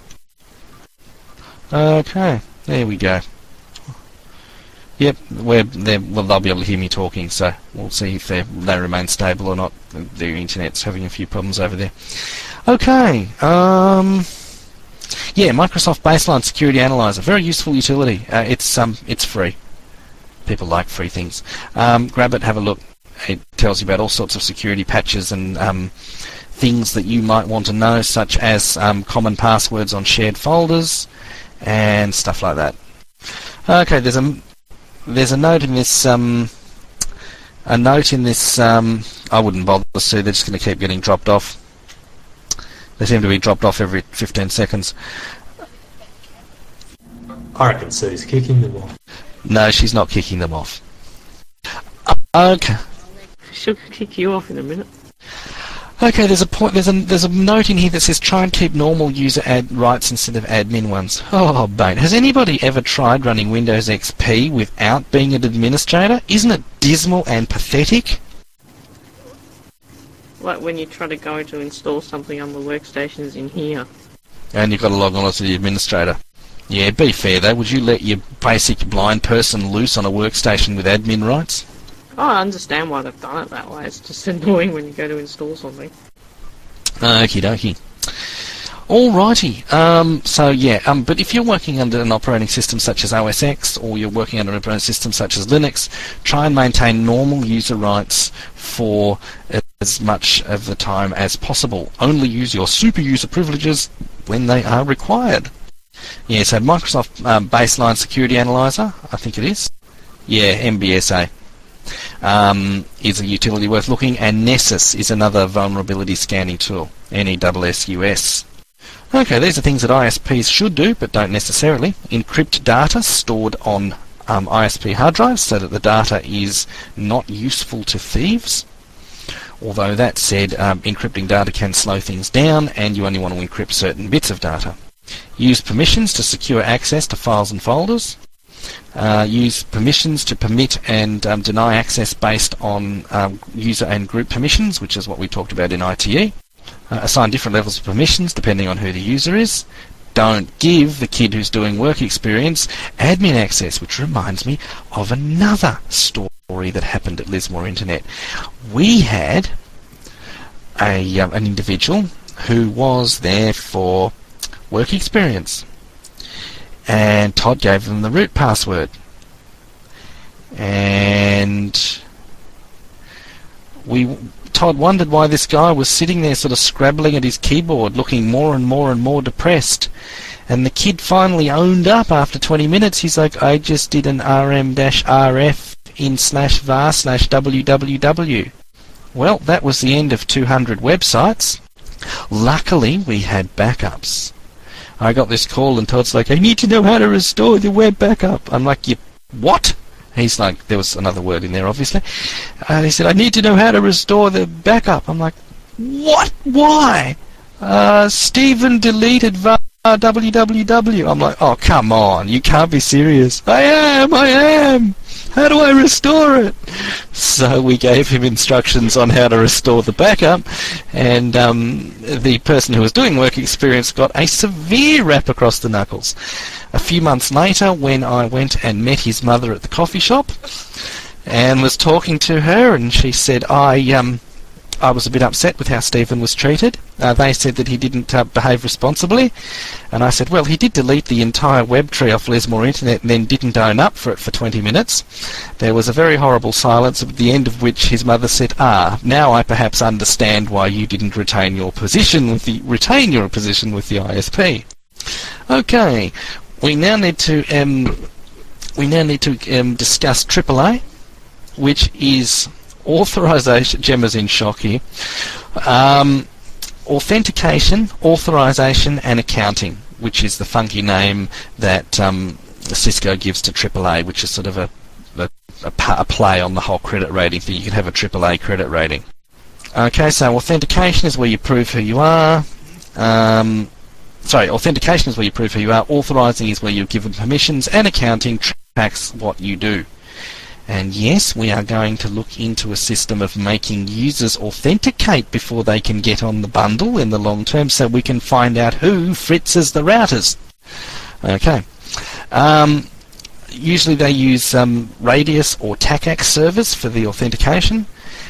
Okay, there we go. Yep, well, they'll be able to hear me talking, so we'll see if they remain stable or not. Their internet's having a few problems over there. Okay, yeah, Microsoft Baseline Security Analyzer, very useful utility. It's free. People like free things. Grab it, have a look. It tells you about all sorts of security patches and things that you might want to know, such as common passwords on shared folders and stuff like that. Okay, there's a note in this. I wouldn't bother to see. They're just going to keep getting dropped off. They seem to be dropped off every 15 seconds. I reckon Sue's kicking them off. No, she's not kicking them off. Okay. She'll kick you off in a minute. Okay, there's a point. There's a note in here that says try and keep normal user rights instead of admin ones. Oh, bait! Has anybody ever tried running Windows XP without being an administrator? Isn't it dismal and pathetic? Like when you try to go to install something on the workstations in here. And you've got to log on as the administrator. Yeah, be fair though. Would you let your basic blind person loose on a workstation with admin rights? Oh, I understand why they've done it that way. It's just annoying when you go to install something. Okie dokie. Alrighty. But if you're working under an operating system such as OS X, or you're working under an operating system such as Linux, try and maintain normal user rights for as much of the time as possible. Only use your super user privileges when they are required. Yeah, so Microsoft Baseline Security Analyzer, I think it is. Yeah, MBSA. Is a utility worth looking, and Nessus is another vulnerability scanning tool, NESSUS. Okay, these are things that ISPs should do, but don't necessarily. Encrypt data stored on ISP hard drives so that the data is not useful to thieves. Although that said, encrypting data can slow things down, and you only want to encrypt certain bits of data. Use permissions to secure access to files and folders. Use permissions to permit and deny access based on user and group permissions, which is what we talked about in ITE. Assign different levels of permissions depending on who the user is. Don't give the kid who's doing work experience admin access, which reminds me of another story that happened at Lismore Internet. We had an individual who was there for work experience, and Todd gave them the root password, and Todd wondered why this guy was sitting there sort of scrabbling at his keyboard, looking more and more and more depressed. And the kid finally owned up after 20 minutes. He's like, I just did an rm-rf in /var/www. Well, that was the end of 200 websites. Luckily, we had backups. I got this call and Todd's like, I need to know how to restore the web backup. I'm like, what? He's like, there was another word in there, obviously. And he said, I need to know how to restore the backup. I'm like, what? Why? Stephen deleted www. I'm like, oh, come on. You can't be serious. I am. How do I restore it? So we gave him instructions on how to restore the backup, and the person who was doing work experience got a severe rap across the knuckles. A few months later, when I went and met his mother at the coffee shop and was talking to her, and she said, I was a bit upset with how Stephen was treated. They said that he didn't behave responsibly. And I said, well, he did delete the entire web tree off Lismore Internet and then didn't own up for it for 20 minutes. There was a very horrible silence, at the end of which his mother said, now I perhaps understand why you didn't retain your position with the ISP. Okay, we now need to discuss AAA, which is authorization. Gemma's in shock here. Authentication, authorization, and accounting, which is the funky name that Cisco gives to AAA, which is sort of a play on the whole credit rating thing. You can have a AAA credit rating. Okay, so authentication is where you prove who you are. Authentication is where you prove who you are. Authorizing is where you're given permissions, and accounting tracks what you do. And yes, we are going to look into a system of making users authenticate before they can get on the bundle in the long term, so we can find out who fritzes the routers. Okay. Usually they use Radius or TACACS servers for the authentication.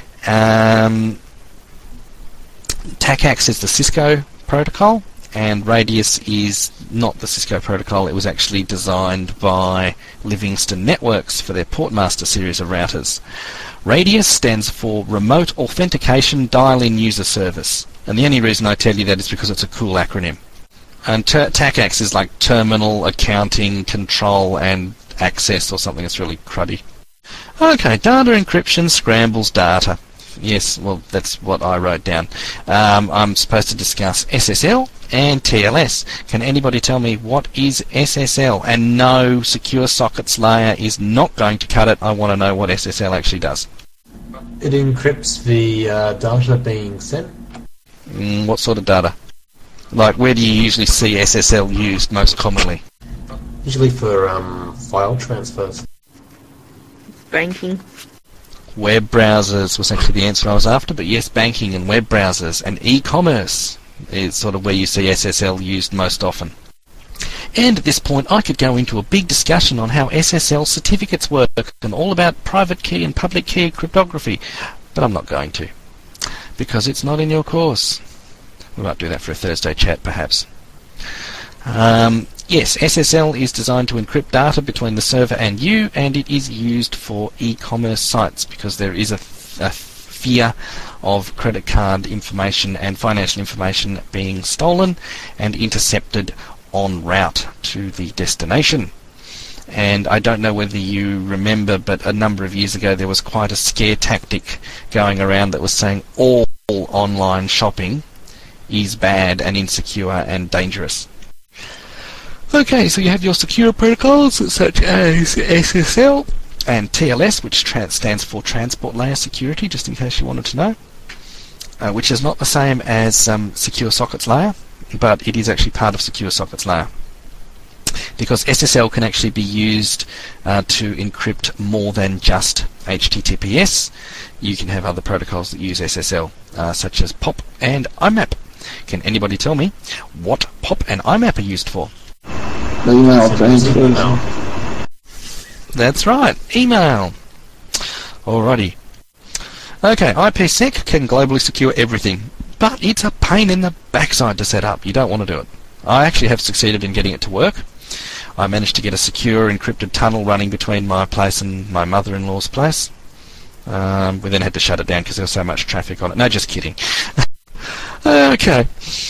TACACS is the Cisco protocol, and Radius is not the Cisco protocol. It was actually designed by Livingston Networks for their Portmaster series of routers. Radius stands for Remote Authentication Dial-In User Service, and the only reason I tell you that is because it's a cool acronym. And TACACS is like Terminal, Accounting, Control, and Access, or something that's really cruddy. Okay, data encryption scrambles data. Yes, well, that's what I wrote down. I'm supposed to discuss SSL and TLS. Can anybody tell me what is SSL? And no, Secure Sockets Layer is not going to cut it. I want to know what SSL actually does. It encrypts the data being sent. What sort of data? Like, where do you usually see SSL used most commonly? Usually for file transfers. Banking. Web browsers was actually the answer I was after, but yes, banking and web browsers and e-commerce is sort of where you see SSL used most often. And at this point I could go into a big discussion on how SSL certificates work and all about private key and public key cryptography, but I'm not going to, because it's not in your course. We might do that for a Thursday chat perhaps. Yes, SSL is designed to encrypt data between the server and you, and it is used for e-commerce sites because there is a fear of credit card information and financial information being stolen and intercepted en route to the destination. And I don't know whether you remember, but a number of years ago there was quite a scare tactic going around that was saying all online shopping is bad and insecure and dangerous. Okay, so you have your secure protocols such as SSL and TLS, which stands for Transport Layer Security, just in case you wanted to know, which is not the same as Secure Sockets Layer, but it is actually part of Secure Sockets Layer. Because SSL can actually be used to encrypt more than just HTTPS. You can have other protocols that use SSL, such as POP and IMAP. Can anybody tell me what POP and IMAP are used for? Email transfers. That's right, email. Alrighty. Okay, IPsec can globally secure everything, but it's a pain in the backside to set up. You don't want to do it. I actually have succeeded in getting it to work. I managed to get a secure encrypted tunnel running between my place and my mother-in-law's place. We then had to shut it down because there was so much traffic on it. No, just kidding. Okay.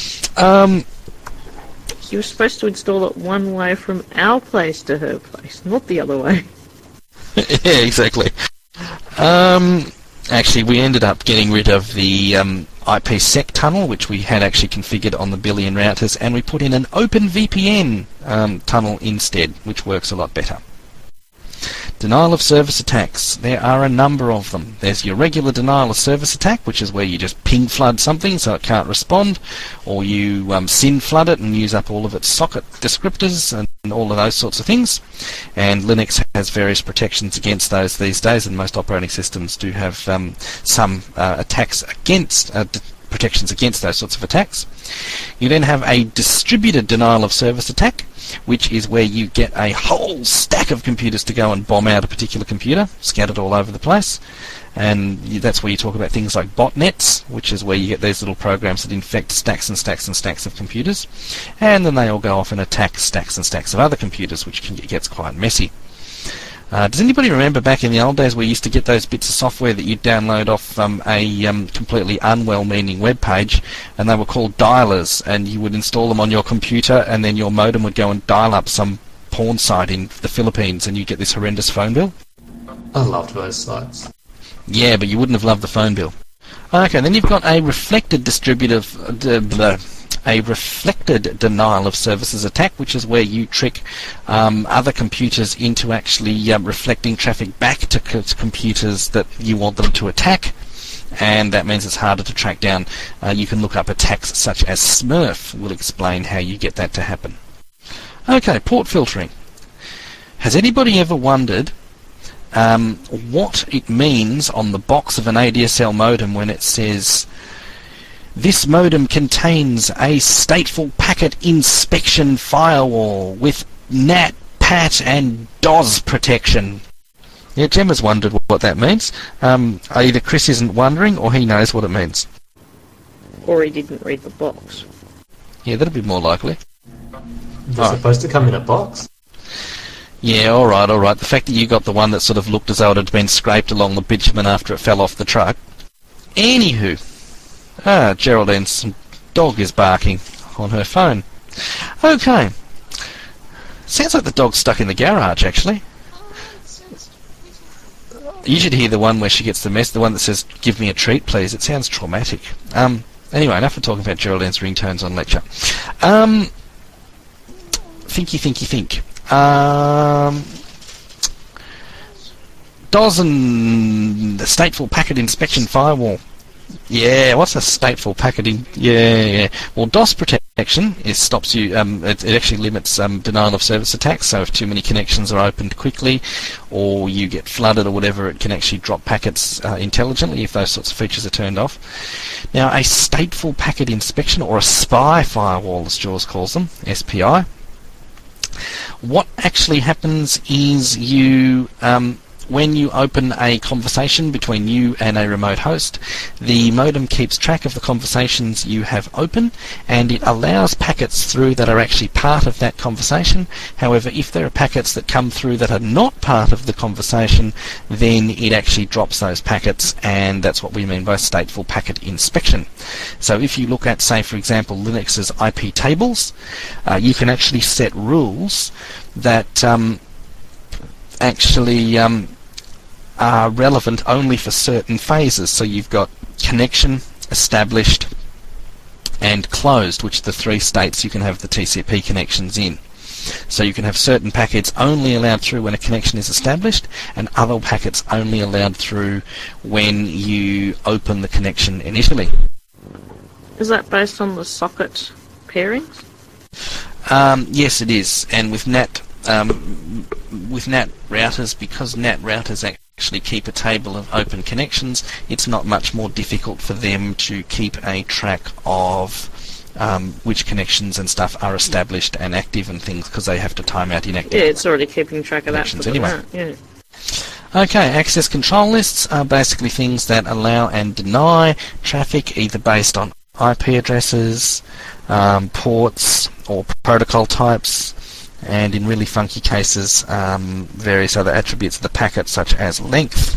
You were supposed to install it one way from our place to her place, not the other way. Yeah, exactly. Actually, we ended up getting rid of the IPsec tunnel, which we had actually configured on the billion routers, and we put in an OpenVPN tunnel instead, which works a lot better. Denial of service attacks. There are a number of them. There's your regular denial of service attack, which is where you just ping flood something so it can't respond, or you SYN flood it and use up all of its socket descriptors and all of those sorts of things. And Linux has various protections against those these days, and most operating systems do have some attacks against protections against those sorts of attacks. You then have a distributed denial of service attack, which is where you get a whole stack of computers to go and bomb out a particular computer, scattered all over the place. And that's where you talk about things like botnets, which is where you get these little programs that infect stacks and stacks and stacks of computers, and then they all go off and attack stacks and stacks of other computers, which gets quite messy. Does anybody remember back in the old days where you used to get those bits of software that you'd download off a completely unwell-meaning web page, and they were called dialers, and you would install them on your computer, and then your modem would go and dial up some porn site in the Philippines, and you'd get this horrendous phone bill? I loved those sites. Yeah, but you wouldn't have loved the phone bill. Okay, then you've got a reflected reflected denial of services attack, which is where you trick other computers into actually reflecting traffic back to computers that you want them to attack, and that means it's harder to track down. You can look up attacks such as Smurf. Will explain how you get that to happen. Okay, port filtering. Has anybody ever wondered what it means on the box of an ADSL modem when it says, "This modem contains a stateful packet inspection firewall with NAT, PAT and DOS protection"? Yeah, Gemma's wondered what that means. Either Chris isn't wondering or he knows what it means. Or he didn't read the box. Yeah, that'd be more likely. They're supposed to come in a box. Yeah, alright. The fact that you got the one that sort of looked as though it had been scraped along the bitumen after it fell off the truck. Anywho. Geraldine's dog is barking on her phone. Okay. Sounds like the dog's stuck in the garage, actually. You should hear the one where she gets the one that says, "Give me a treat, please." It sounds traumatic. Anyway, enough of talking about Geraldine's ringtones on lecture. Think. DOS and the Stateful Packet Inspection Firewall. Yeah, what's a stateful packet in? Yeah. Well, DOS protection stops you. It actually limits denial of service attacks. So if too many connections are opened quickly, or you get flooded or whatever, it can actually drop packets intelligently if those sorts of features are turned off. Now, a stateful packet inspection, or a SPI firewall, as Jaws calls them, SPI. What actually happens is you. When you open a conversation between you and a remote host, the modem keeps track of the conversations you have open, and it allows packets through that are actually part of that conversation. However, if there are packets that come through that are not part of the conversation, then it actually drops those packets, and that's what we mean by stateful packet inspection. So if you look at, say, for example, Linux's IP tables, you can actually set rules that actually are relevant only for certain phases. So you've got connection, established, and closed, which are the three states you can have the TCP connections in. So you can have certain packets only allowed through when a connection is established, and other packets only allowed through when you open the connection initially. Is that based on the socket pairings? Yes, it is. And with NAT routers, because NAT routers actually keep a table of open connections, it's not much more difficult for them to keep a track of which connections and stuff are established and active and things, because they have to time out inactive. Yeah, it's already keeping track of that. Anyway. Yeah. Okay, access control lists are basically things that allow and deny traffic, either based on IP addresses, ports, or protocol types, and in really funky cases, various other attributes of the packet, such as length.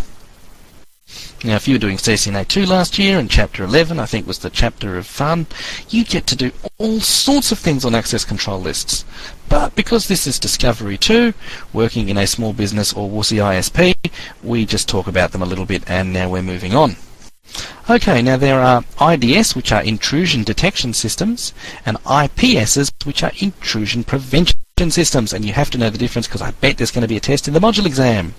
Now, if you were doing CCNA 2 last year, and Chapter 11, I think, was the chapter of fun, you get to do all sorts of things on access control lists. But because this is Discovery 2, working in a small business or WUSI ISP, we just talk about them a little bit, and now we're moving on. Okay, now there are IDS, which are intrusion detection systems, and IPSs, which are intrusion prevention systems, and you have to know the difference because I bet there's going to be a test in the module exam.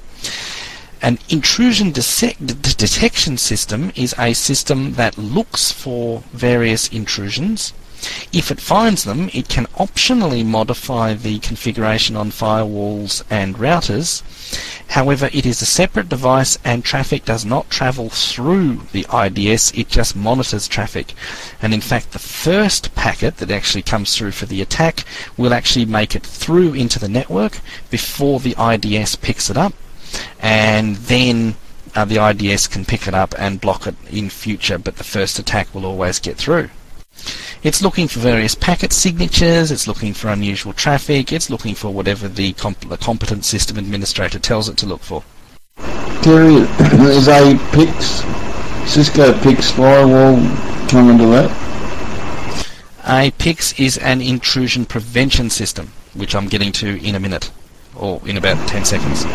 An intrusion detection system is a system that looks for various intrusions. If it finds them, it can optionally modify the configuration on firewalls and routers. However, it is a separate device, and traffic does not travel through the IDS, it just monitors traffic. And in fact, the first packet that actually comes through for the attack will actually make it through into the network before the IDS picks it up, and then the IDS can pick it up and block it in future, but the first attack will always get through. It's looking for various packet signatures, it's looking for unusual traffic, it's looking for whatever the competent system administrator tells it to look for. Terry, is a PIX, Cisco PIX firewall come into that? A PIX is an intrusion prevention system, which I'm getting to in a minute, or in about 10 seconds.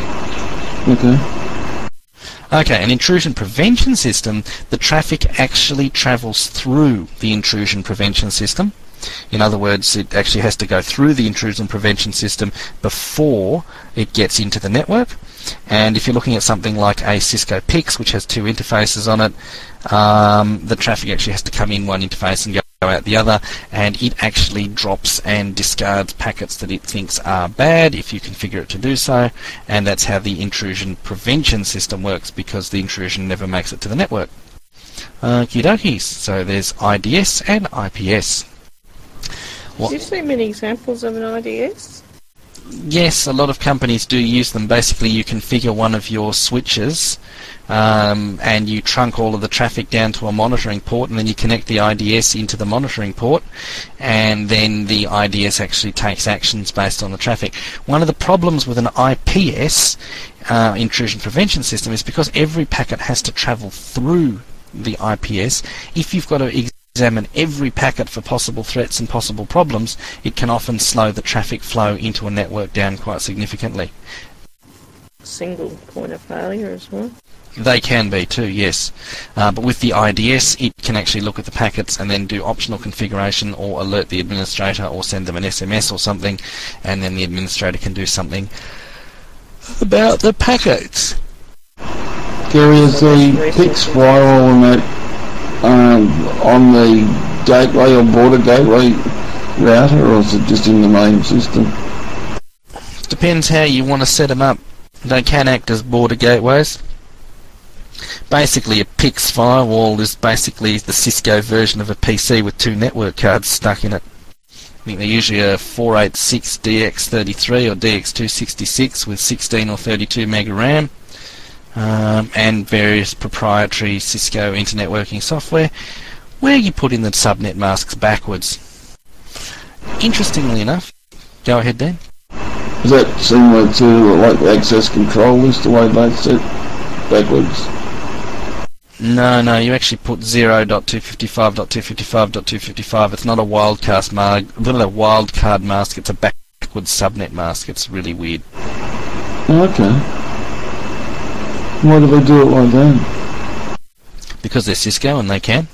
Okay, an intrusion prevention system, the traffic actually travels through the intrusion prevention system. In other words, it actually has to go through the intrusion prevention system before it gets into the network. And if you're looking at something like a Cisco PIX, which has two interfaces on it, the traffic actually has to come in one interface and go out the other, and it actually drops and discards packets that it thinks are bad if you configure it to do so, and that's how the intrusion prevention system works, because the intrusion never makes it to the network. Okie dokies, so there's IDS and IPS. Do you see many examples of an IDS? Yes, a lot of companies do use them. Basically, you configure one of your switches and you trunk all of the traffic down to a monitoring port, and then you connect the IDS into the monitoring port, and then the IDS actually takes actions based on the traffic. One of the problems with an IPS, intrusion prevention system, is because every packet has to travel through the IPS. If you've got to examine every packet for possible threats and possible problems, it can often slow the traffic flow into a network down quite significantly. Single point of failure as well? They can be too, yes. But with the IDS, it can actually look at the packets and then do optional configuration, or alert the administrator, or send them an SMS or something, and then the administrator can do something about the packets. Gary, is the PIX firewall on that on the gateway or border gateway router, or is it just in the main system? Depends how you want to set them up. They can act as border gateways. Basically, a PIX firewall is basically the Cisco version of a PC with two network cards stuck in it. I think they're usually a 486 DX33 or DX266 with 16 or 32 mega RAM, and various proprietary Cisco internetworking software, where you put in the subnet masks backwards. Interestingly enough, go ahead, Dan. Is that similar to like the access control list, the way they set backwards? No, you actually put 0.255.255.255. It's not a wildcard mask, it's a backwards subnet mask. It's really weird. Okay. Why do they do it like that? Because they're Cisco and they can.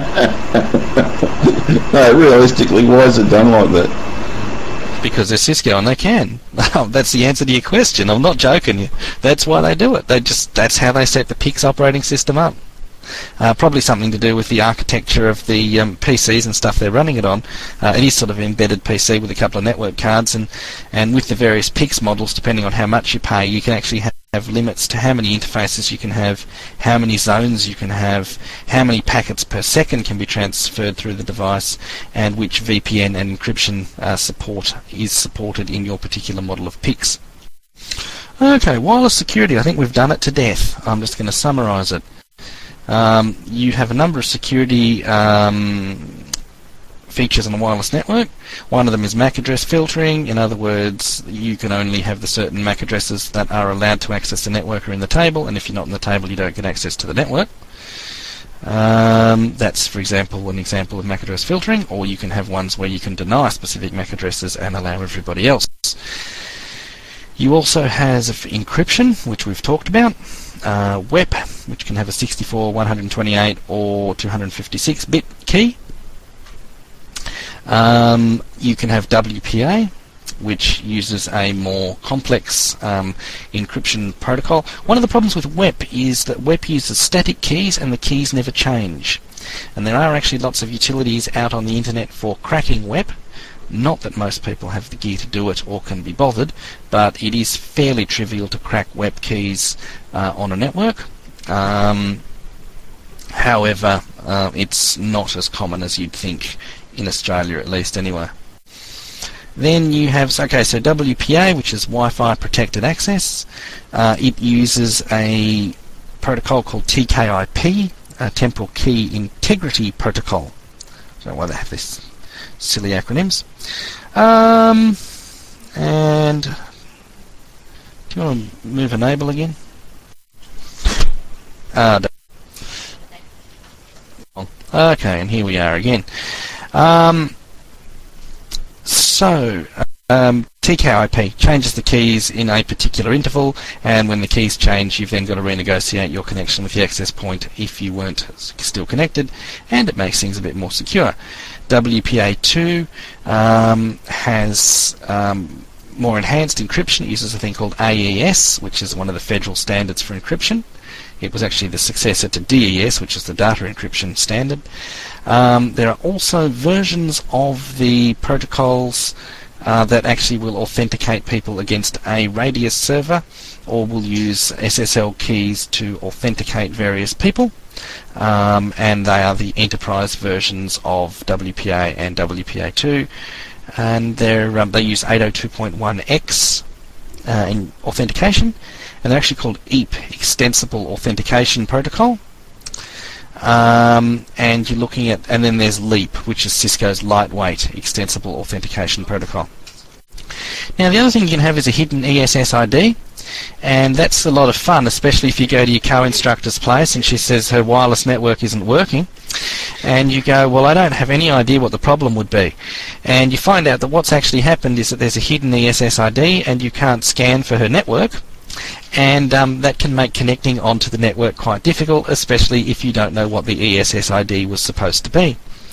No, realistically, why is it done like that? Because they're Cisco and they can. That's the answer to your question. I'm not joking. That's why they do it. That's how they set the PIX operating system up. Probably something to do with the architecture of the PCs and stuff they're running it on. It is sort of an embedded PC with a couple of network cards, and with the various PIX models, depending on how much you pay, you can actually have limits to how many interfaces you can have, how many zones you can have, how many packets per second can be transferred through the device, and which VPN and encryption support is supported in your particular model of PIX. Okay, wireless security. I think we've done it to death. I'm just going to summarise it. You have a number of security features on a wireless network. One of them is MAC address filtering. In other words, you can only have the certain MAC addresses that are allowed to access the network are in the table, and if you're not in the table, you don't get access to the network. That's, for example, an example of MAC address filtering, or you can have ones where you can deny specific MAC addresses and allow everybody else. You also have encryption, which we've talked about. WEP, which can have a 64, 128 or 256-bit key. You can have WPA, which uses a more complex encryption protocol. One of the problems with WEP is that WEP uses static keys and the keys never change. And there are actually lots of utilities out on the internet for cracking WEP. Not that most people have the gear to do it or can be bothered, but it is fairly trivial to crack WEP keys on a network. However, it's not as common as you'd think, in Australia at least anyway. Then you have, so WPA, which is Wi-Fi protected access. It uses a protocol called TKIP, Temporal Key Integrity Protocol. I don't know why they have this silly acronyms. And do you want to move enable again? Okay, and here we are again. TKIP changes the keys in a particular interval, and when the keys change, you've then got to renegotiate your connection with the access point if you weren't still connected, and it makes things a bit more secure. WPA2 has more enhanced encryption. It uses a thing called AES, which is one of the federal standards for encryption. It was actually the successor to DES, which is the data encryption standard. There are also versions of the protocols that actually will authenticate people against a Radius server, or will use SSL keys to authenticate various people. And they are the enterprise versions of WPA and WPA2, and they use 802.1x in authentication, and they're actually called EAP, Extensible Authentication Protocol. And you're looking at, and then there's LEAP, which is Cisco's lightweight Extensible Authentication Protocol. Now the other thing you can have is a hidden ESSID, and that's a lot of fun, especially if you go to your co-instructor's place and she says her wireless network isn't working, and you go, well, I don't have any idea what the problem would be, and you find out that what's actually happened is that there's a hidden ESSID and you can't scan for her network, and that can make connecting onto the network quite difficult, especially if you don't know what the ESSID was supposed to be.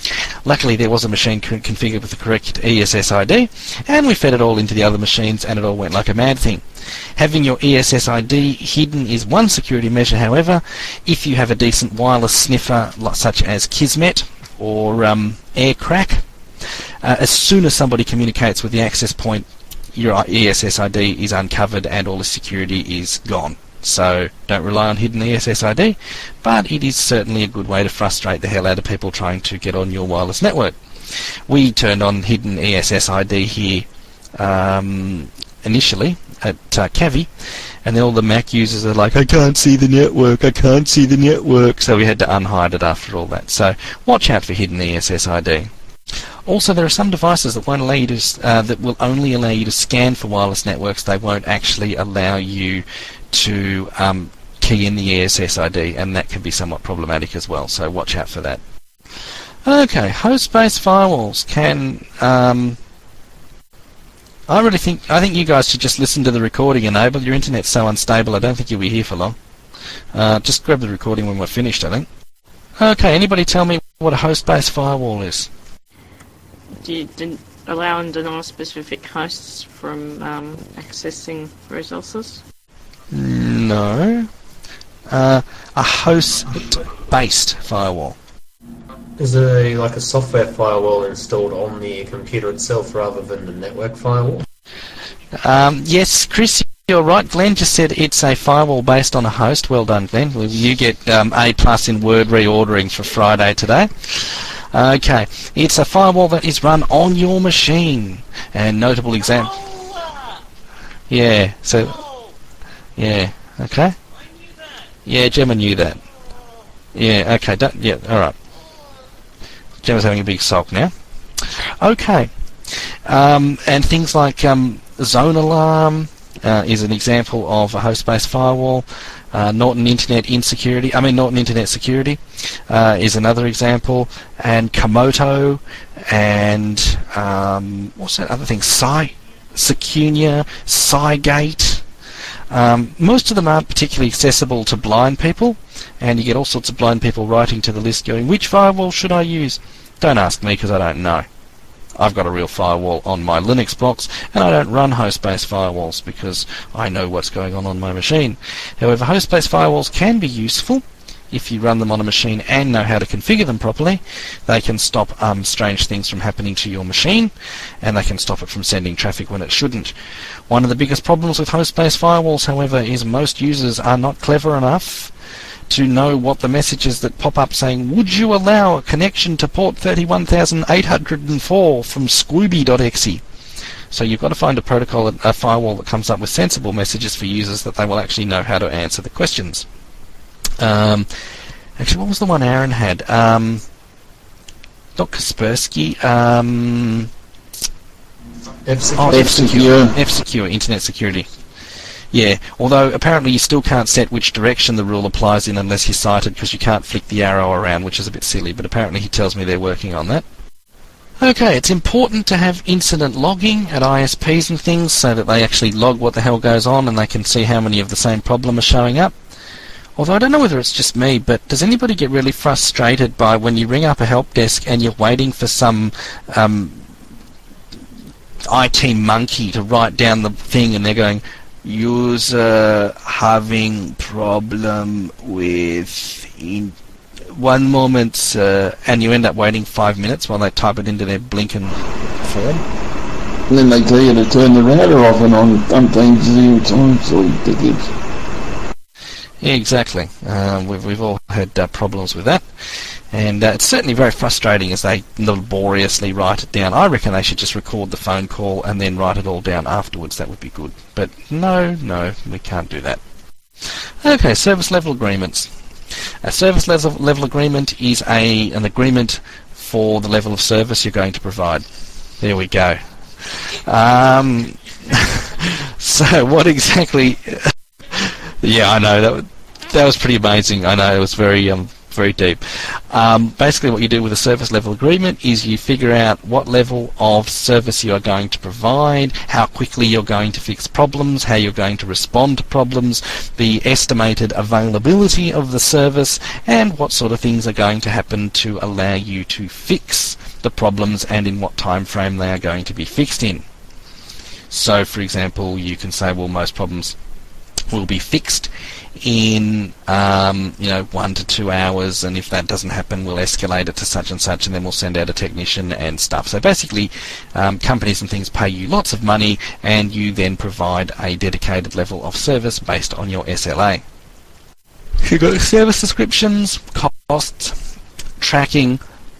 Luckily there was a machine configured with the correct ESS ID, and we fed it all into the other machines, and it all went like a mad thing. Having your ESS ID hidden is one security measure, however. If you have a decent wireless sniffer such as Kismet or AirCrack, as soon as somebody communicates with the access point, your ESS ID is uncovered and all the security is gone. So don't rely on hidden ESS ID, but it is certainly a good way to frustrate the hell out of people trying to get on your wireless network. We turned on hidden ESS ID here initially at Cavi, and then all the Mac users are like, I can't see the network, I can't see the network, so we had to unhide it after all that. So watch out for hidden ESS ID. Also, there are some devices that won't allow you to, that will only allow you to scan for wireless networks. They won't actually allow you to key in the ESS ID, and that can be somewhat problematic as well. So watch out for that. Okay, host-based firewalls can. I think you guys should just listen to the recording, Enable. Your internet's so unstable, I don't think you'll be here for long. Just grab the recording when we're finished, I think. Okay, anybody tell me what a host-based firewall is? Do you allow and deny specific hosts from accessing resources? No. A host-based firewall. Is there like a software firewall installed on the computer itself rather than the network firewall? Yes, Chris, you're right. Glenn just said it's a firewall based on a host. Well done, Glenn. You get A+ in Word reordering for Friday today. Okay, it's a firewall that is run on your machine. And notable example. Yeah, so... Yeah, okay. Yeah, Gemma knew that. Yeah, okay, alright. Gemma's having a big sulk now. Okay. And things like Zone Alarm is an example of a host-based firewall. Norton Internet Security is another example, and Komodo, and what's that other thing? Secunia, Cygate. Most of them aren't particularly accessible to blind people, and you get all sorts of blind people writing to the list going, which firewall should I use? Don't ask me because I don't know. I've got a real firewall on my Linux box, and I don't run host-based firewalls because I know what's going on my machine. However, host-based firewalls can be useful if you run them on a machine and know how to configure them properly. They can stop strange things from happening to your machine, and they can stop it from sending traffic when it shouldn't. One of the biggest problems with host-based firewalls, however, is most users are not clever enough to know what the messages that pop up saying, would you allow a connection to port 31804 from Scooby.exe? So you've got to find a firewall that comes up with sensible messages for users that they will actually know how to answer the questions. Actually, what was the one Aaron had? Not Kaspersky. F-Secure. F-Secure, Internet Security. Yeah, although apparently you still can't set which direction the rule applies in unless you cite it, because you can't flick the arrow around, which is a bit silly, but apparently he tells me they're working on that. Okay, it's important to have incident logging at ISPs and things so that they actually log what the hell goes on and they can see how many of the same problem are showing up. Although I don't know whether it's just me, but does anybody get really frustrated by when you ring up a help desk and you're waiting for some IT monkey to write down the thing and they're going, user having problem with one moment, sir, and you end up waiting 5 minutes while they type it into their blinking form? And then they tell you to turn the router off and on sometimes 0 times, so ridiculous. Yeah, exactly. We've all had problems with that, and it's certainly very frustrating as they laboriously write it down. I reckon they should just record the phone call and then write it all down afterwards. That would be good. But no, we can't do that. Okay, service level agreements. A service level agreement is an agreement for the level of service you're going to provide. There we go. So what exactly... Yeah, I know, that was pretty amazing. I know, it was very deep. Basically what you do with a service level agreement is you figure out what level of service you are going to provide, how quickly you're going to fix problems, how you're going to respond to problems, the estimated availability of the service, and what sort of things are going to happen to allow you to fix the problems and in what time frame they are going to be fixed in. So, for example, you can say, well, most problems will be fixed in 1 to 2 hours, and if that doesn't happen, we'll escalate it to such and such, and then we'll send out a technician and stuff. So basically, companies and things pay you lots of money, and you then provide a dedicated level of service based on your SLA. You've got service descriptions, costs, tracking,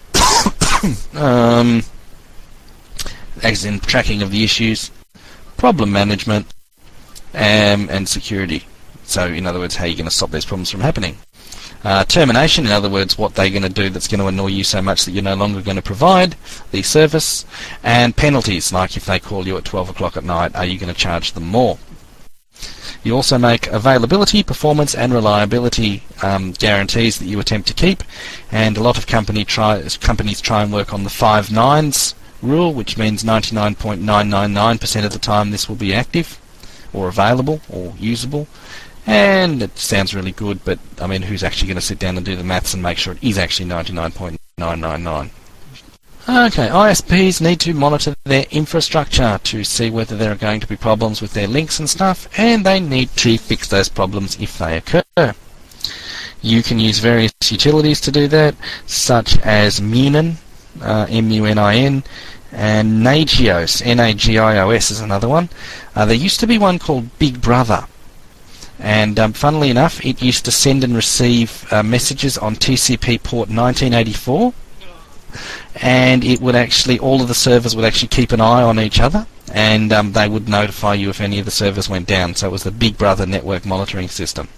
as in tracking of the issues, problem management, and security. So, in other words, how you're going to stop these problems from happening. Termination, in other words, what they're going to do that's going to annoy you so much that you're no longer going to provide the service. And penalties, like if they call you at 12 o'clock at night, are you going to charge them more? You also make availability, performance and reliability guarantees that you attempt to keep. And a lot of companies try and work on the 5 nines rule, which means 99.999% of the time this will be active or available or usable. And it sounds really good, but I mean, who's actually going to sit down and do the maths and make sure it is actually 99.999? Okay, ISPs need to monitor their infrastructure to see whether there are going to be problems with their links and stuff, and they need to fix those problems if they occur. You can use various utilities to do that, such as Munin, M-U-N-I-N, and Nagios, N-A-G-I-O-S is another one. There used to be one called Big Brother, and funnily enough, it used to send and receive messages on TCP port 1984, and it would actually, all of the servers would actually keep an eye on each other, and they would notify you if any of the servers went down. So it was the Big Brother network monitoring system.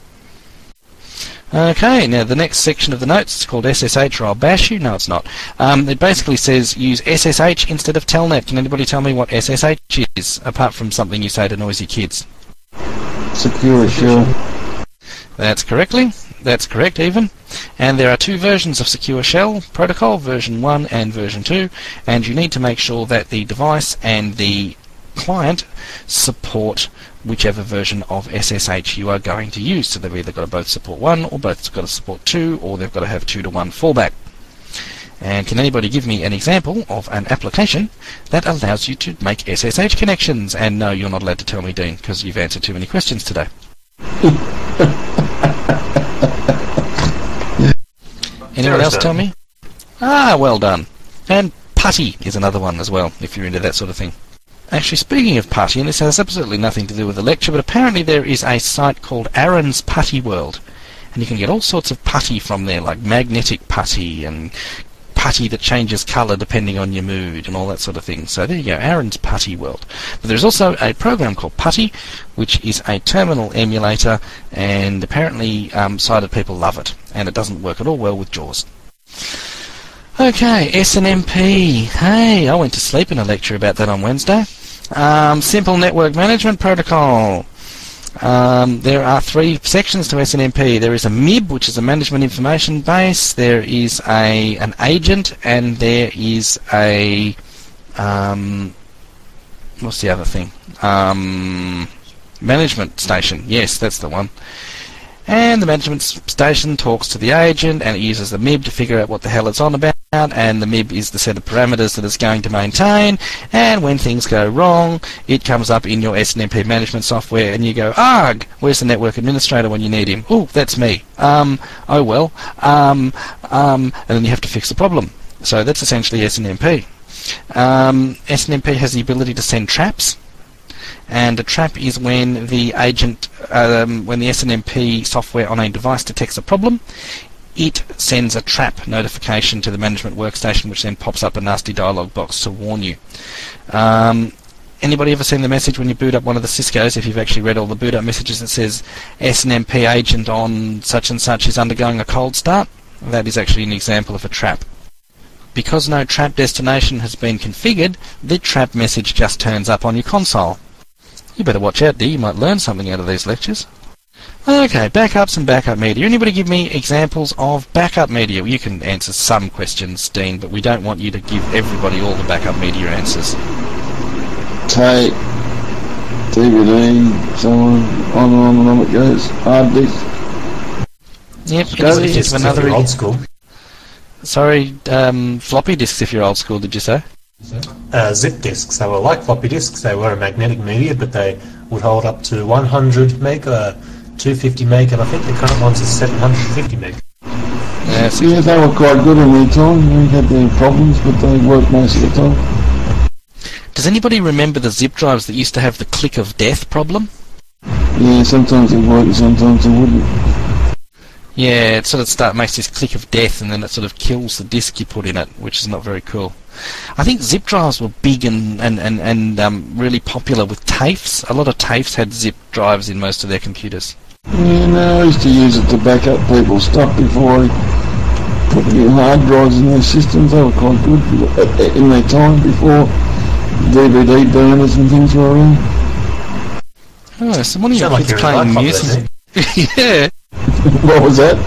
Okay, now the next section of the notes is called SSH, or I'll bash you. No, it's not. It basically says use SSH instead of Telnet. Can anybody tell me what SSH is, apart from something you say to noisy kids? Secure Shell. That's correct, even. And there are 2 versions of Secure Shell protocol, version 1 and version 2, and you need to make sure that the device and the client support whichever version of SSH you are going to use. So they've either got to both support 1, or both got to support 2, or they've got to have 2-to-1 fallback. And can anybody give me an example of an application that allows you to make SSH connections? And no, you're not allowed to tell me, Dean, because you've answered too many questions today. Anyone else tell me? Ah, well done. And Putty is another one as well, if you're into that sort of thing. Actually, speaking of Putty, and this has absolutely nothing to do with the lecture, but apparently there is a site called Aaron's Putty World, and you can get all sorts of putty from there, like magnetic putty and putty that changes colour depending on your mood and all that sort of thing. So there you go, Aaron's Putty World. But there's also a program called Putty, which is a terminal emulator, and apparently sighted people love it, and it doesn't work at all well with JAWS. Okay, SNMP. Hey, I went to sleep in a lecture about that on Wednesday. Simple Network Management Protocol. There are 3 sections to SNMP. There is a MIB, which is a Management Information Base. There is an agent, and there is a what's the other thing? Management Station. Yes, that's the one. And the management station talks to the agent, and it uses the MIB to figure out what the hell it's on about, and the MIB is the set of parameters that it's going to maintain, and when things go wrong, it comes up in your SNMP management software, and you go, arg, where's the network administrator when you need him? Oh, that's me. Oh well. And then you have to fix the problem. So that's essentially SNMP. SNMP has the ability to send traps. And a trap is when the agent, when the SNMP software on a device detects a problem, it sends a trap notification to the management workstation, which then pops up a nasty dialog box to warn you. Anybody ever seen the message when you boot up one of the Cisco's, if you've actually read all the boot up messages, that says SNMP agent on such and such is undergoing a cold start? That is actually an example of a trap. Because no trap destination has been configured, the trap message just turns up on your console. You better watch out, Dee. You might learn something out of these lectures. Okay, backups and backup media. Anybody give me examples of backup media? You can answer some questions, Dean, but we don't want you to give everybody all the backup media answers. Tape, DVD, so on and on it goes. Hard disk. Yep, it's another old school. Sorry, floppy disks if you're old school, did you say? Zip disks. They were like floppy disks. They were a magnetic media, but they would hold up to 100 meg, 250 meg, and I think the current ones are 750 meg. Yeah, they were quite good in their time. We had their problems, but they worked most of the time. Does anybody remember the zip drives that used to have the click of death problem? Yeah, sometimes it worked and sometimes it wouldn't. Yeah, it sort of makes this click of death, and then it sort of kills the disk you put in it, which is not very cool. I think zip drives were big and really popular with TAFEs. A lot of TAFEs had zip drives in most of their computers. Yeah, no, I used to use it to back up people's stuff before I put new hard drives in their systems. They were quite good in their time before DVD burners and things were around. Oh, so one of your Sound kids like you're in playing a music? nightclub Yeah. What was that?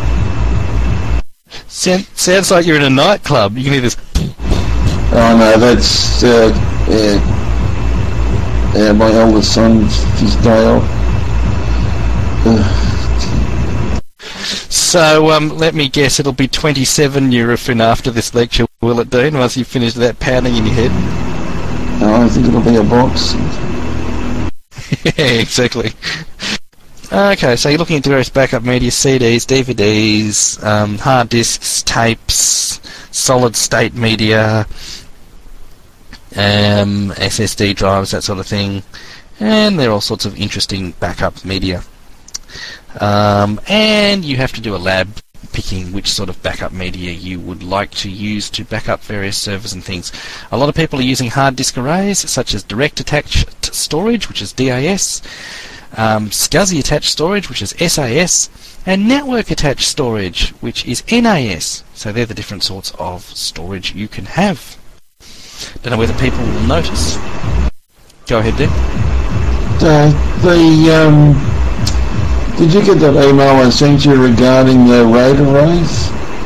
Sounds like you're in a nightclub. You can hear this. Oh no, that's my eldest son's his day off. So let me guess, it'll be 27 Eurofin after this lecture, will it, Dean? Once you finish that pounding in your head. I think it'll be a box. Yeah, exactly. Okay, so you're looking into various backup media, CDs, DVDs, hard disks, tapes, solid state media, SSD drives, that sort of thing, and there are all sorts of interesting backup media. And you have to do a lab picking which sort of backup media you would like to use to back up various servers and things. A lot of people are using hard disk arrays, such as direct attached storage, which is DAS, SCSI attached storage, which is SAS, and network attached storage, which is NAS. So they're the different sorts of storage you can have. Don't know whether people will notice. Go ahead, Dick. Did you get that email I sent you regarding the RAID arrays?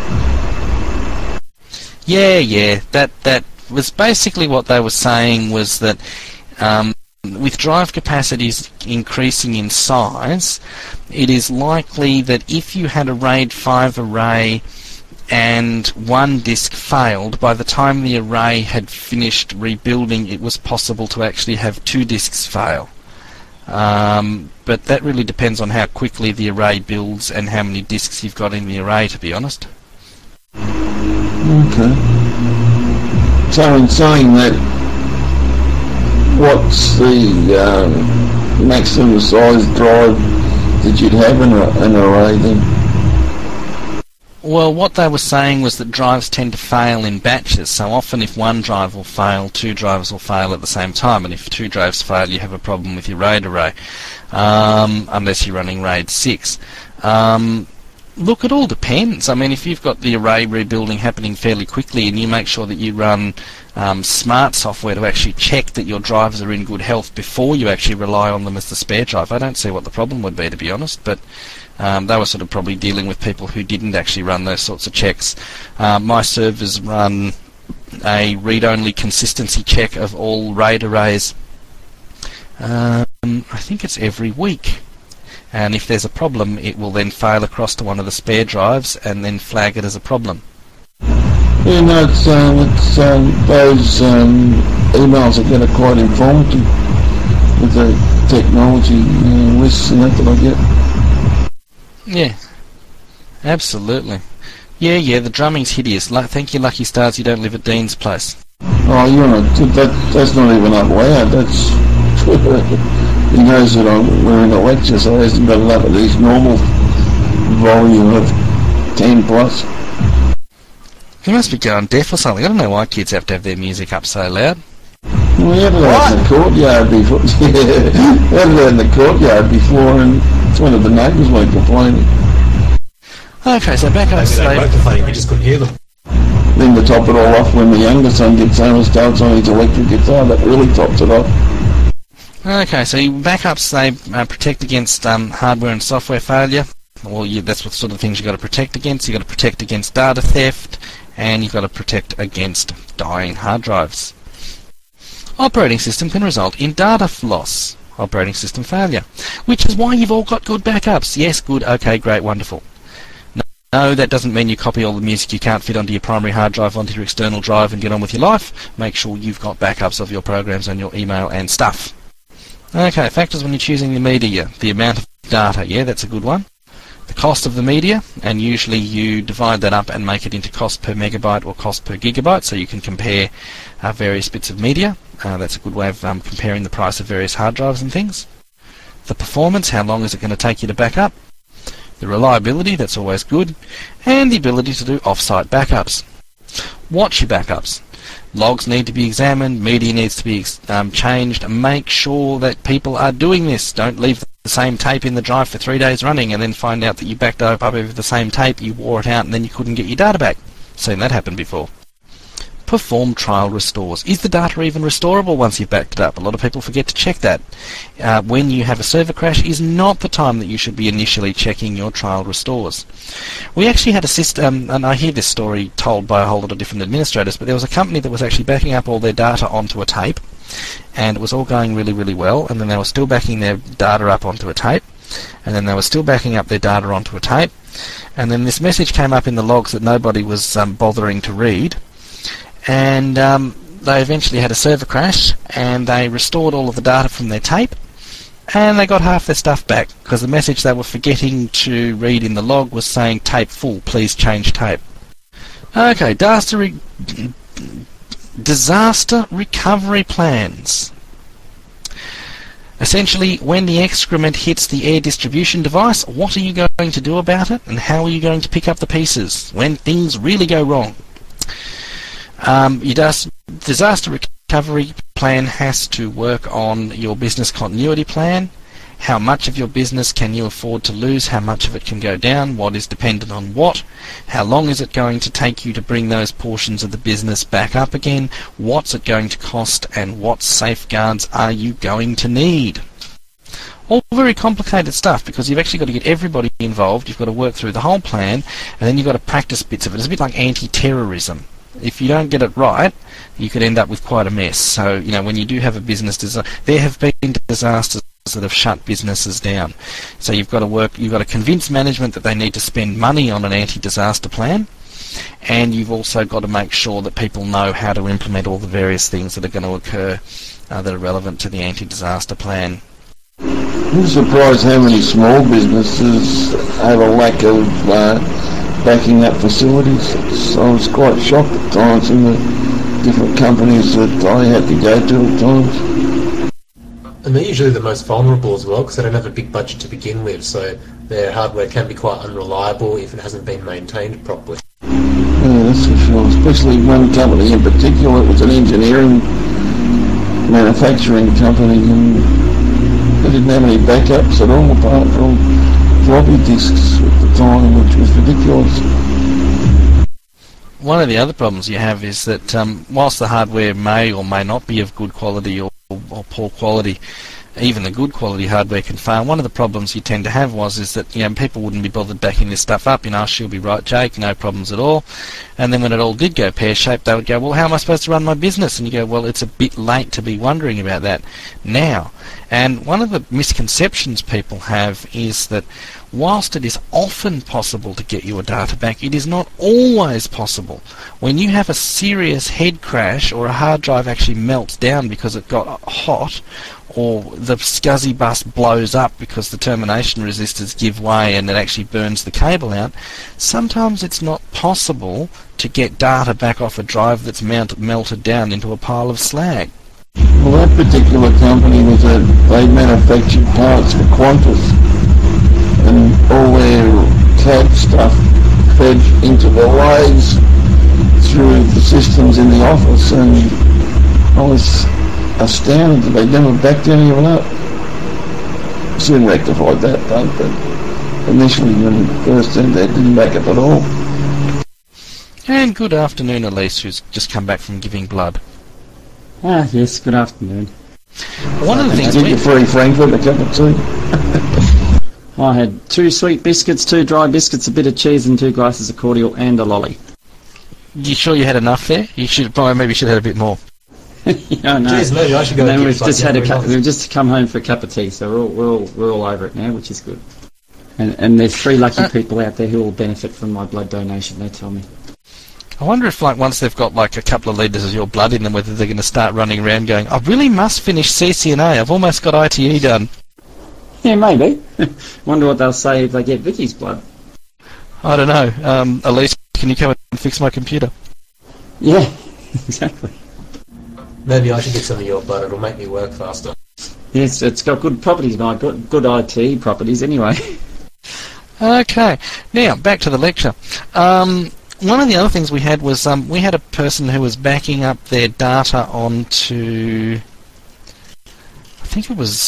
Yeah. That was basically what they were saying, was that with drive capacities increasing in size, it is likely that if you had a RAID 5 array and one disk failed, by the time the array had finished rebuilding, it was possible to actually have two disks fail. But that really depends on how quickly the array builds and how many disks you've got in the array, to be honest. Okay. So in saying that, what's the maximum size drive that you'd have in an array then? Well, what they were saying was that drives tend to fail in batches, so often if one drive will fail, two drives will fail at the same time, and if two drives fail, you have a problem with your RAID array, unless you're running RAID 6. Look, it all depends. I mean, if you've got the array rebuilding happening fairly quickly and you make sure that you run smart software to actually check that your drives are in good health before you actually rely on them as the spare drive, I don't see what the problem would be, to be honest, but they were sort of probably dealing with people who didn't actually run those sorts of checks. My servers run a read-only consistency check of all RAID arrays. I think it's every week. And if there's a problem, it will then fail across to one of the spare drives and then flag it as a problem. Yeah, no, it's those emails are getting quite informative with the technology risks and that I get. Yeah, absolutely. Yeah, the drumming's hideous. Thank you, Lucky Stars, you don't live at Dean's place. Oh, you're not. That's not even up loud. That's he knows that we're in a lecture, so he hasn't got it up at least normal volume of 10 plus. He must be going deaf or something. I don't know why kids have to have their music up so loud. Well, we had it out in the courtyard before. We had it out in the courtyard before, and it's one of the neighbours weren't complaining. Okay, so back up. Maybe they weren't complaining, we just couldn't hear them. Then to top it all off, when the younger son gets home and starts on his electric guitar, that really tops it off. Okay, so backups, they protect against hardware and software failure. Well, that's what sort of things you've got to protect against. You've got to protect against data theft, and you've got to protect against dying hard drives. Operating system can result in data loss, operating system failure, which is why you've all got good backups. Yes, good, okay, great, wonderful. No, that doesn't mean you copy all the music you can't fit onto your primary hard drive onto your external drive and get on with your life. Make sure you've got backups of your programs and your email and stuff. Okay, factors when you're choosing the media. The amount of data, yeah, that's a good one. The cost of the media, and usually you divide that up and make it into cost per megabyte or cost per gigabyte, so you can compare various bits of media. That's a good way of comparing the price of various hard drives and things. The performance, how long is it going to take you to back up? The reliability, that's always good. And the ability to do off-site backups. Watch your backups. Logs need to be examined, media needs to be changed. Make sure that people are doing this. Don't leave the same tape in the drive for 3 days running and then find out that you backed up over the same tape, you wore it out, and then you couldn't get your data back. Seen that happen before. Perform trial restores. Is the data even restorable once you've backed it up? A lot of people forget to check that. When you have a server crash is not the time that you should be initially checking your trial restores. We actually had a system, and I hear this story told by a whole lot of different administrators, but there was a company that was actually backing up all their data onto a tape, and it was all going really, really well, and then they were still backing their data up onto a tape, and then they were still backing up their data onto a tape, and then this message came up in the logs that nobody was bothering to read, and they eventually had a server crash, and they restored all of the data from their tape, and they got half their stuff back, because the message they were forgetting to read in the log was saying tape full, please change tape. Okay, disaster recovery plans. Essentially, when the excrement hits the air distribution device, what are you going to do about it, and how are you going to pick up the pieces when things really go wrong? Your disaster recovery plan has to work on your business continuity plan. How much of your business can you afford to lose? How much of it can go down? What is dependent on what? How long is it going to take you to bring those portions of the business back up again? What's it going to cost? And what safeguards are you going to need? All very complicated stuff, because you've actually got to get everybody involved. You've got to work through the whole plan, and then you've got to practice bits of it. It's a bit like anti-terrorism. If you don't get it right, you could end up with quite a mess. So, when you do have a business disaster, there have been disasters that have shut businesses down. So you've got to convince management that they need to spend money on an anti-disaster plan, and you've also got to make sure that people know how to implement all the various things that are going to occur that are relevant to the anti-disaster plan. I'm surprised how many small businesses have a lack of backing up facilities. So I was quite shocked at times in the different companies that I had to go to at times. And they're usually the most vulnerable as well, because they don't have a big budget to begin with, so their hardware can be quite unreliable if it hasn't been maintained properly. Yeah, that's for sure. Especially one company in particular. It was an engineering manufacturing company, and they didn't have any backups at all apart from floppy disks at the time, which was ridiculous. One of the other problems you have is that whilst the hardware may or may not be of good quality or poor quality, even the good quality hardware can fail. One of the problems you tend to have is that people wouldn't be bothered backing this stuff up. She'll be right, Jake, no problems at all. And then when it all did go pear-shaped, they would go, well, how am I supposed to run my business? And you go, well, it's a bit late to be wondering about that now. And one of the misconceptions people have is that whilst it is often possible to get your data back, it is not always possible. When you have a serious head crash or a hard drive actually melts down because it got hot, or the SCSI bus blows up because the termination resistors give way and it actually burns the cable out, sometimes it's not possible to get data back off a drive that's melted down into a pile of slag. Well, that particular company they manufactured parts for Qantas, and all their CAD stuff fed into the lathes through the systems in the office, and I was astounded that they never backed any of it up. Soon rectified that though, but initially when it first did, they didn't back up at all. And good afternoon, Elise, who's just come back from giving blood. Ah, yes, good afternoon. One of the things Did you free Frankfurt a cup of tea? I had 2 sweet biscuits, 2 dry biscuits, a bit of cheese and 2 glasses of cordial and a lolly. You sure you had enough there? You should have had a bit more. Yeah, no. Jeez, maybe I should go. We've just come home for a cup of tea, so we're all over it now, which is good. And there's 3 lucky people out there who will benefit from my blood donation, they tell me. I wonder if, like, once they've got like a couple of litres of your blood in them, whether they're going to start running around going, I really must finish CCNA, I've almost got ITE done. Yeah, maybe. Wonder what they'll say if they get Vicky's blood. I don't know. Elise, can you come and fix my computer? Yeah, exactly. Maybe I should get some of your blood, it'll make me work faster. Yes, it's got good properties, mate. Good IT properties anyway. Okay, now back to the lecture. One of the other things we had was we had a person who was backing up their data onto, I think it was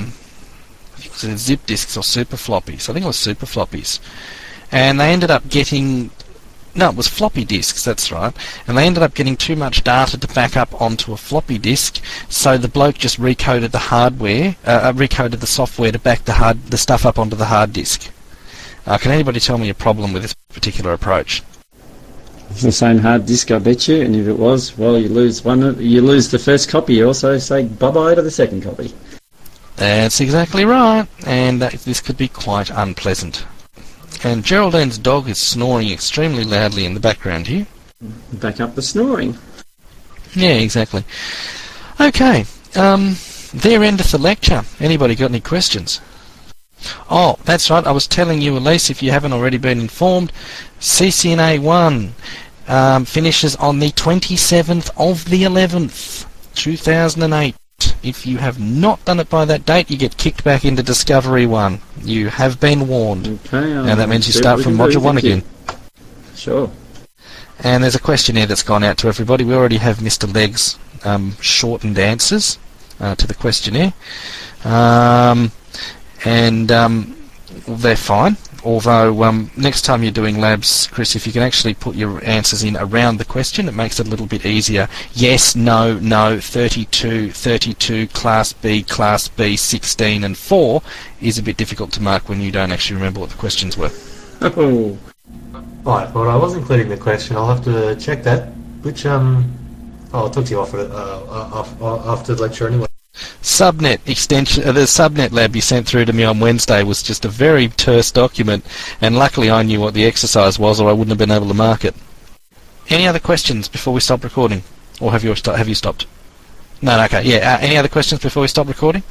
zip disks or super floppies. I think it was super floppies, and they ended up getting. No, it was floppy disks, that's right. And they ended up getting too much data to back up onto a floppy disk, so the bloke just recoded the hardware, recoded the software to back the stuff up onto the hard disk. Can anybody tell me a problem with this particular approach? It's the same hard disk, I bet you, and if it was, well, you lose the first copy, you also say bye-bye to the second copy. That's exactly right, and this could be quite unpleasant. And Geraldine's dog is snoring extremely loudly in the background here. Back up the snoring. Yeah, exactly. Okay, there endeth the lecture. Anybody got any questions? Oh, that's right, I was telling you, Elise, if you haven't already been informed, CCNA 1 finishes on the 27th of the 11th, 2008. If you have not done it by that date, you get kicked back into Discovery 1. You have been warned. Okay, and that means you start from Module 1 again. Sure. And there's a questionnaire that's gone out to everybody. We already have Mr. Legg's shortened answers to the questionnaire. They're fine. Although next time you're doing labs, Chris, if you can actually put your answers in around the question, it makes it a little bit easier. Yes, no, 32, Class B, 16 and 4 is a bit difficult to mark when you don't actually remember what the questions were. Oh. Right, well, I was including the question. I'll have to check that. Which, I'll talk to you after the lecture anyway. Subnet extension, the subnet lab you sent through to me on Wednesday was just a very terse document, and luckily I knew what the exercise was, or I wouldn't have been able to mark it. Any other questions before we stop recording, or have you stopped? No, okay, yeah. Any other questions before we stop recording?